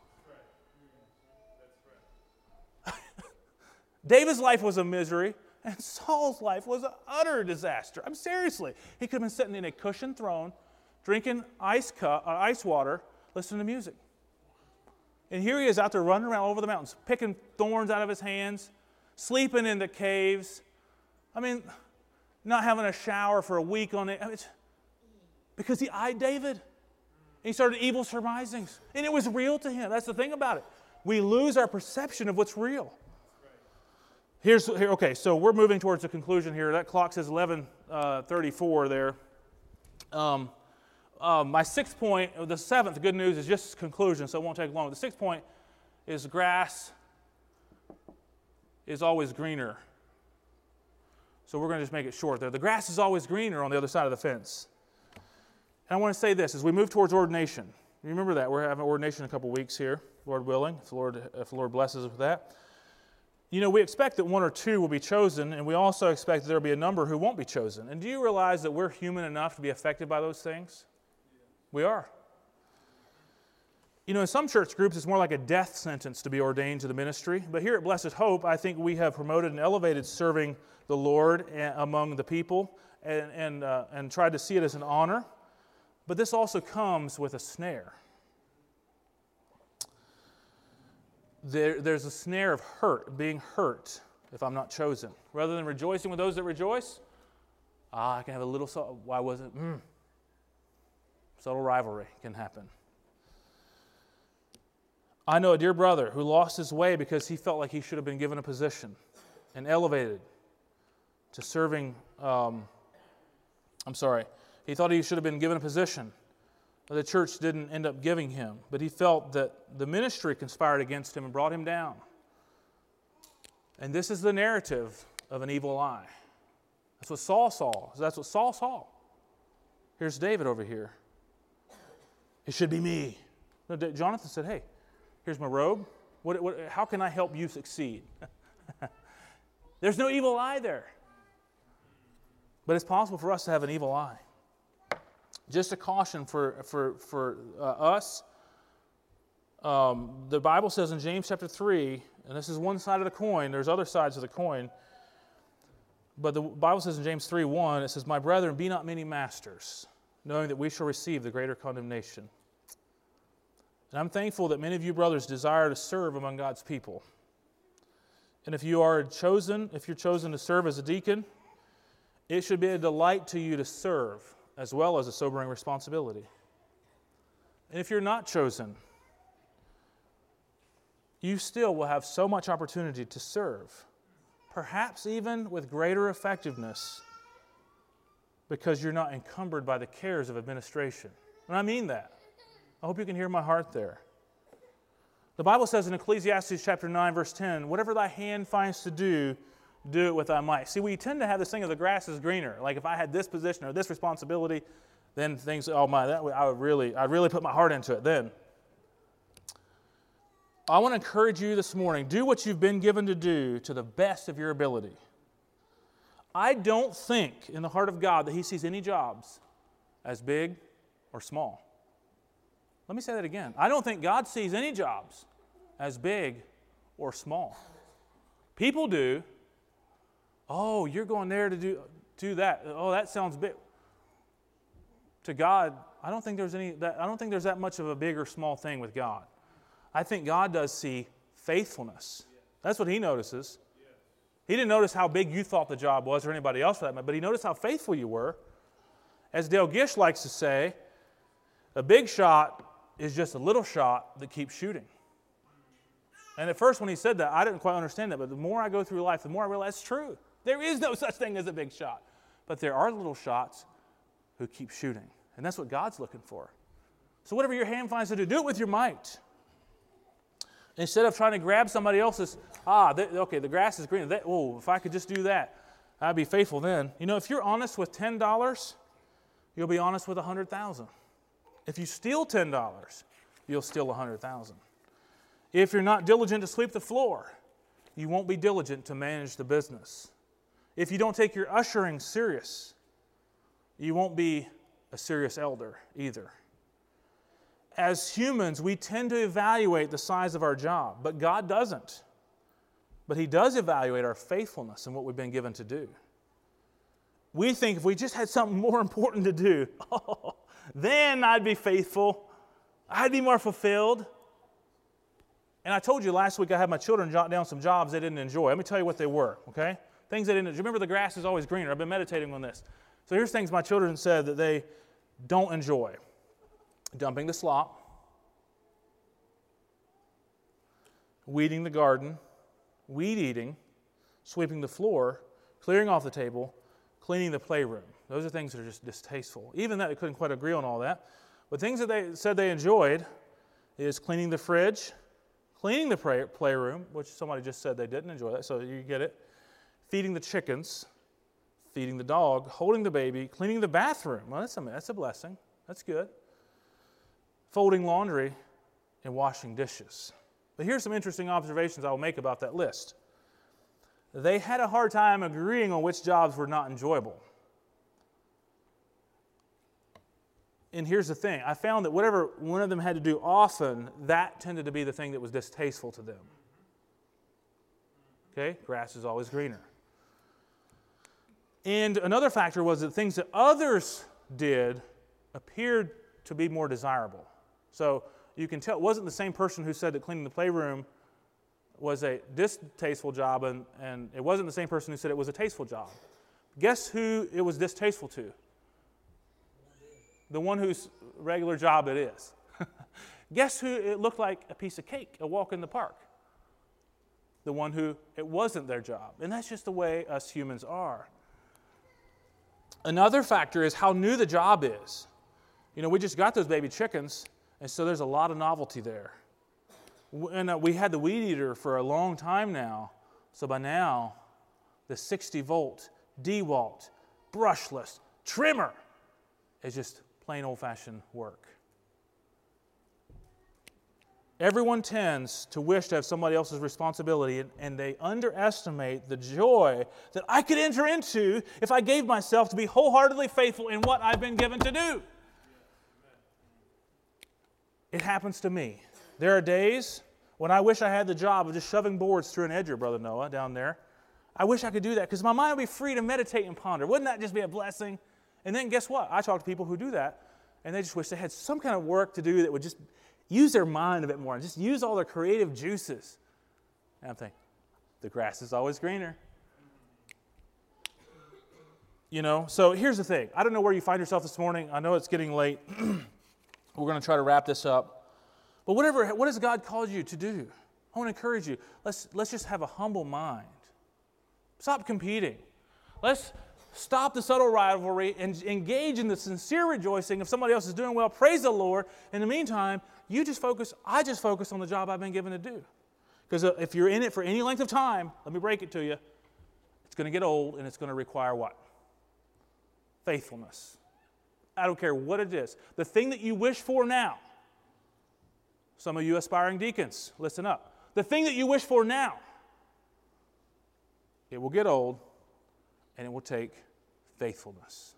David's life was a misery, and Saul's life was an utter disaster. Seriously. He could have been sitting in a cushioned throne, drinking ice water, listening to music. And here he is out there running around all over the mountains, picking thorns out of his hands, sleeping in the caves. Not having a shower for a week on it. Because he eyed David. And he started evil surmisings. And it was real to him. That's the thing about it. We lose our perception of what's real. Okay, so we're moving towards the conclusion here. That clock says 11:34 there. My sixth point, the seventh, good news, is just conclusion, so it won't take long. The sixth point is grass is always greener. So we're going to just make it short there. The grass is always greener on the other side of the fence. And I want to say this, as we move towards ordination. Remember that. We're having ordination in a couple weeks here, Lord willing, if the Lord blesses us with that. We expect that one or two will be chosen, and we also expect that there will be a number who won't be chosen. And do you realize that we're human enough to be affected by those things? We are. In some church groups, it's more like a death sentence to be ordained to the ministry. But here at Blessed Hope, I think we have promoted and elevated serving the Lord among the people and tried to see it as an honor. But this also comes with a snare. There's a snare of being hurt if I'm not chosen. Rather than rejoicing with those that rejoice, I can have a little, why was it? Subtle rivalry can happen. I know a dear brother who lost his way because he felt like he should have been given a position and elevated to serving, he thought he should have been given a position that the church didn't end up giving him, but he felt that the ministry conspired against him and brought him down. And this is the narrative of an evil eye. That's what Saul saw. That's what Saul saw. Here's David over here. It should be me. No, Jonathan said, hey, here's my robe. How can I help you succeed? There's no evil eye there. But it's possible for us to have an evil eye. Just a caution for us. The Bible says in James chapter 3, and this is one side of the coin, there's other sides of the coin, but the Bible says in James 3:1, it says, My brethren, be not many masters, knowing that we shall receive the greater condemnation. And I'm thankful that many of you brothers desire to serve among God's people. And if you're chosen to serve as a deacon, it should be a delight to you to serve, as well as a sobering responsibility. And if you're not chosen, you still will have so much opportunity to serve, perhaps even with greater effectiveness, because you're not encumbered by the cares of administration. And I mean that. I hope you can hear my heart there. The Bible says in Ecclesiastes chapter 9, verse 10, whatever thy hand finds to do, do it with thy might. See, we tend to have this thing of the grass is greener. Like if I had this position or this responsibility, then things, I'd really put my heart into it then. I want to encourage you this morning, do what you've been given to do to the best of your ability. I don't think in the heart of God that He sees any jobs as big or small. Let me say that again. I don't think God sees any jobs as big or small. People do, Oh, you're going there to do that. Oh, that sounds big. To God, I don't think there's that much of a big or small thing with God. I think God does see faithfulness. That's what He notices. He didn't notice how big you thought the job was or anybody else for that matter, but He noticed how faithful you were. As Dale Gish likes to say, a big shot is just a little shot that keeps shooting. And at first when he said that, I didn't quite understand that, but the more I go through life, the more I realize it's true. There is no such thing as a big shot. But there are little shots who keep shooting. And that's what God's looking for. So whatever your hand finds to do it with your might. Instead of trying to grab somebody else's, the grass is green. If I could just do that, I'd be faithful then. You know, if you're honest with $10, you'll be honest with $100,000. If you steal $10, you'll steal $100,000. If you're not diligent to sweep the floor, you won't be diligent to manage the business. If you don't take your ushering serious, you won't be a serious elder either. As humans, we tend to evaluate the size of our job, but God doesn't. But He does evaluate our faithfulness in what we've been given to do. We think if we just had something more important to do, then I'd be faithful. I'd be more fulfilled. And I told you last week I had my children jot down some jobs they didn't enjoy. Let me tell you what they were, okay? Things they didn't enjoy. Remember, the grass is always greener. I've been meditating on this. So here's things my children said that they don't enjoy. Dumping the slop, weeding the garden, weed eating, sweeping the floor, clearing off the table, cleaning the playroom. Those are things that are just distasteful. Even that, they couldn't quite agree on all that. But things that they said they enjoyed is cleaning the fridge, cleaning the playroom, which somebody just said they didn't enjoy that, so you get it. Feeding the chickens, feeding the dog, holding the baby, cleaning the bathroom. Well, that's a blessing. That's good. Folding laundry, and washing dishes. But here's some interesting observations I will make about that list. They had a hard time agreeing on which jobs were not enjoyable. And here's the thing. I found that whatever one of them had to do often, that tended to be the thing that was distasteful to them. Okay? Grass is always greener. And another factor was that things that others did appeared to be more desirable. So you can tell it wasn't the same person who said that cleaning the playroom was a distasteful job, and it wasn't the same person who said it was a tasteful job. Guess who it was distasteful to? The one whose regular job it is. Guess who it looked like a piece of cake, a walk in the park? The one who it wasn't their job. And that's just the way us humans are. Another factor is how new the job is. You know, we just got those baby chickens, and so there's a lot of novelty there. And we had the weed eater for a long time now. So by now, the 60-volt DeWalt brushless trimmer is just plain old-fashioned work. Everyone tends to wish to have somebody else's responsibility, and they underestimate the joy that I could enter into if I gave myself to be wholeheartedly faithful in what I've been given to do. It happens to me. There are days when I wish I had the job of just shoving boards through an edger, Brother Noah, down there. I wish I could do that because my mind would be free to meditate and ponder. Wouldn't that just be a blessing? And then guess what? I talk to people who do that, and they just wish they had some kind of work to do that would just use their mind a bit more and just use all their creative juices. And I'm thinking, the grass is always greener. You know, so here's the thing. I don't know where you find yourself this morning. I know it's getting late. We're going to try to wrap this up. But what has God called you to do? I want to encourage you. Let's just have a humble mind. Stop competing. Let's stop the subtle rivalry and engage in the sincere rejoicing. If somebody else is doing well, praise the Lord. In the meantime, I just focus on the job I've been given to do. Because if you're in it for any length of time, let me break it to you, it's going to get old and it's going to require what? Faithfulness. I don't care what it is. The thing that you wish for now, some of you aspiring deacons, listen up. The thing that you wish for now, it will get old and it will take faithfulness.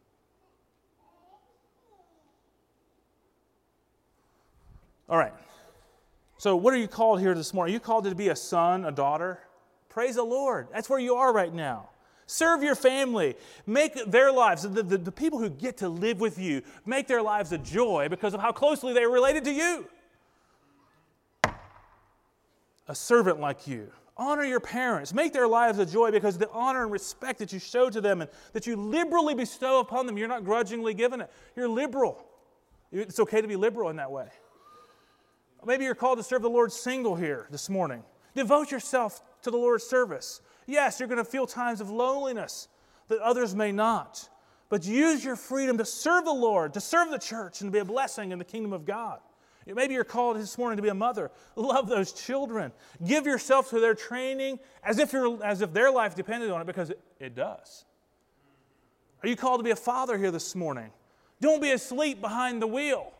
All right. So what are you called here this morning? Are you called to be a son, a daughter? Praise the Lord. That's where you are right now. Serve your family. Make their lives, the people who get to live with you, make their lives a joy because of how closely they are related to you. A servant like you. Honor your parents. Make their lives a joy because of the honor and respect that you show to them and that you liberally bestow upon them. You're not grudgingly giving it. You're liberal. It's okay to be liberal in that way. Maybe you're called to serve the Lord single here this morning. Devote yourself to the Lord's service. Yes, you're going to feel times of loneliness that others may not. But use your freedom to serve the Lord, to serve the church, and to be a blessing in the kingdom of God. Maybe you're called this morning to be a mother. Love those children. Give yourself to their training as if their life depended on it, because it does. Are you called to be a father here this morning? Don't be asleep behind the wheel.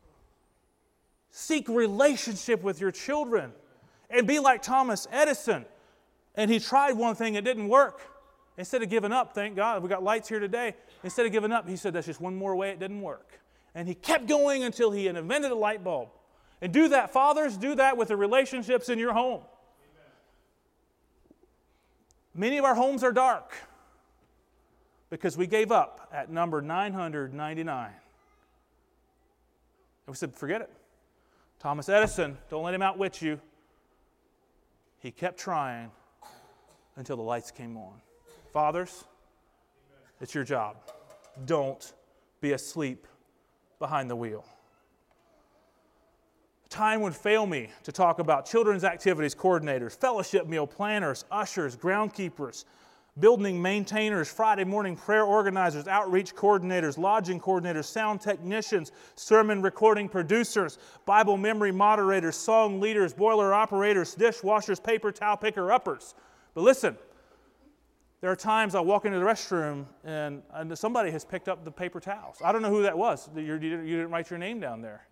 Seek relationship with your children. And be like Thomas Edison. And he tried one thing, it didn't work. Instead of giving up, thank God, we got lights here today. Instead of giving up, he said, that's just one more way it didn't work. And he kept going until he invented a light bulb. And do that, fathers, do that with the relationships in your home. Amen. Many of our homes are dark because we gave up at number 999. And we said, forget it. Thomas Edison, don't let him outwit you. He kept trying until the lights came on. Fathers, it's your job. Don't be asleep behind the wheel. Time would fail me to talk about children's activities coordinators, fellowship meal planners, ushers, groundskeepers, building maintainers, Friday morning prayer organizers, outreach coordinators, lodging coordinators, sound technicians, sermon recording producers, Bible memory moderators, song leaders, boiler operators, dishwashers, paper towel picker-uppers. But listen, there are times I walk into the restroom and somebody has picked up the paper towels. I don't know who that was. You didn't write your name down there.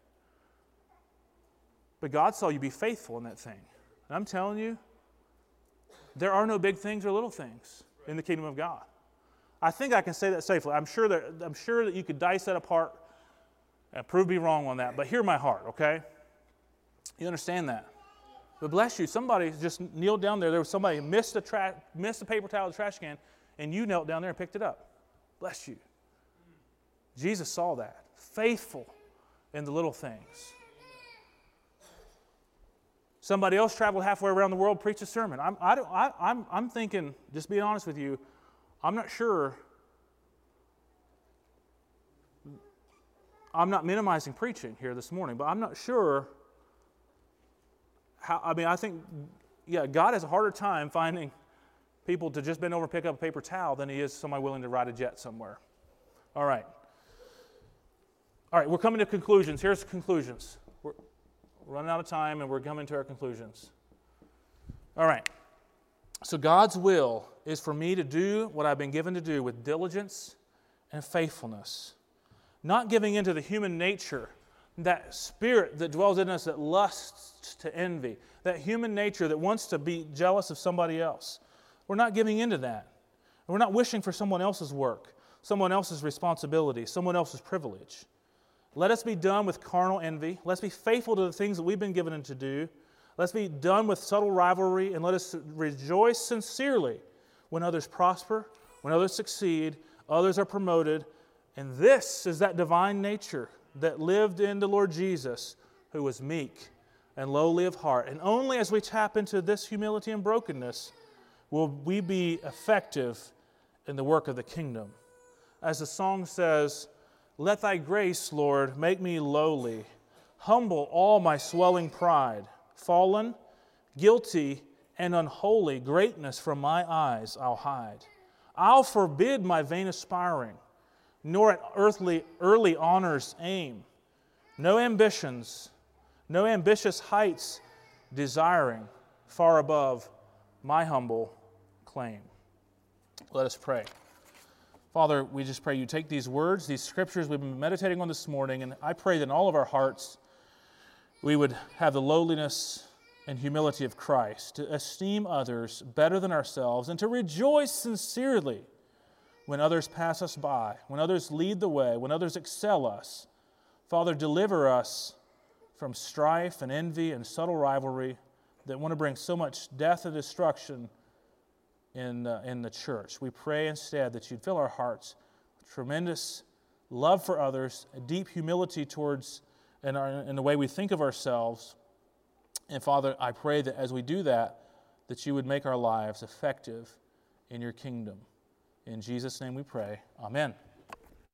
But God saw you be faithful in that thing. And I'm telling you, there are no big things or little things in the kingdom of God. I think I can say that safely. I'm sure that you could dice that apart and prove me wrong on that. But hear my heart, okay? You understand that? But bless you, somebody just kneeled down there. There was somebody who missed the paper towel in the trash can, and you knelt down there and picked it up. Bless you. Jesus saw that. Faithful in the little things. Somebody else traveled halfway around the world, preached a sermon. I'm thinking, just being honest with you, I'm not sure. I'm not minimizing preaching here this morning, but I'm not sure how. I mean, I think, God has a harder time finding people to just bend over and pick up a paper towel than he is somebody willing to ride a jet somewhere. All right, we're coming to conclusions. Here's the conclusions. We're running out of time, and we're coming to our conclusions. All right. So God's will is for me to do what I've been given to do with diligence and faithfulness. Not giving into the human nature, that spirit that dwells in us that lusts to envy, that human nature that wants to be jealous of somebody else. We're not giving into that. We're not wishing for someone else's work, someone else's responsibility, someone else's privilege. Let us be done with carnal envy. Let's be faithful to the things that we've been given to do. Let's be done with subtle rivalry, and let us rejoice sincerely when others prosper, when others succeed, others are promoted. And this is that divine nature that lived in the Lord Jesus, who was meek and lowly of heart. And only as we tap into this humility and brokenness will we be effective in the work of the kingdom. As the song says, let thy grace, Lord, make me lowly, humble all my swelling pride. Fallen, guilty, and unholy, greatness from my eyes I'll hide. I'll forbid my vain aspiring, nor at early honors aim. No ambitions, no ambitious heights desiring, far above my humble claim. Let us pray. Father, we just pray you take these words, these scriptures we've been meditating on this morning, and I pray that in all of our hearts we would have the lowliness and humility of Christ, to esteem others better than ourselves, and to rejoice sincerely when others pass us by, when others lead the way, when others excel us. Father, deliver us from strife and envy and subtle rivalry that want to bring so much death and destruction in the church. We pray instead that you'd fill our hearts with tremendous love for others, a deep humility towards in the way we think of ourselves. And Father, I pray that as we do that you would make our lives effective in your kingdom. In Jesus' name we pray. Amen.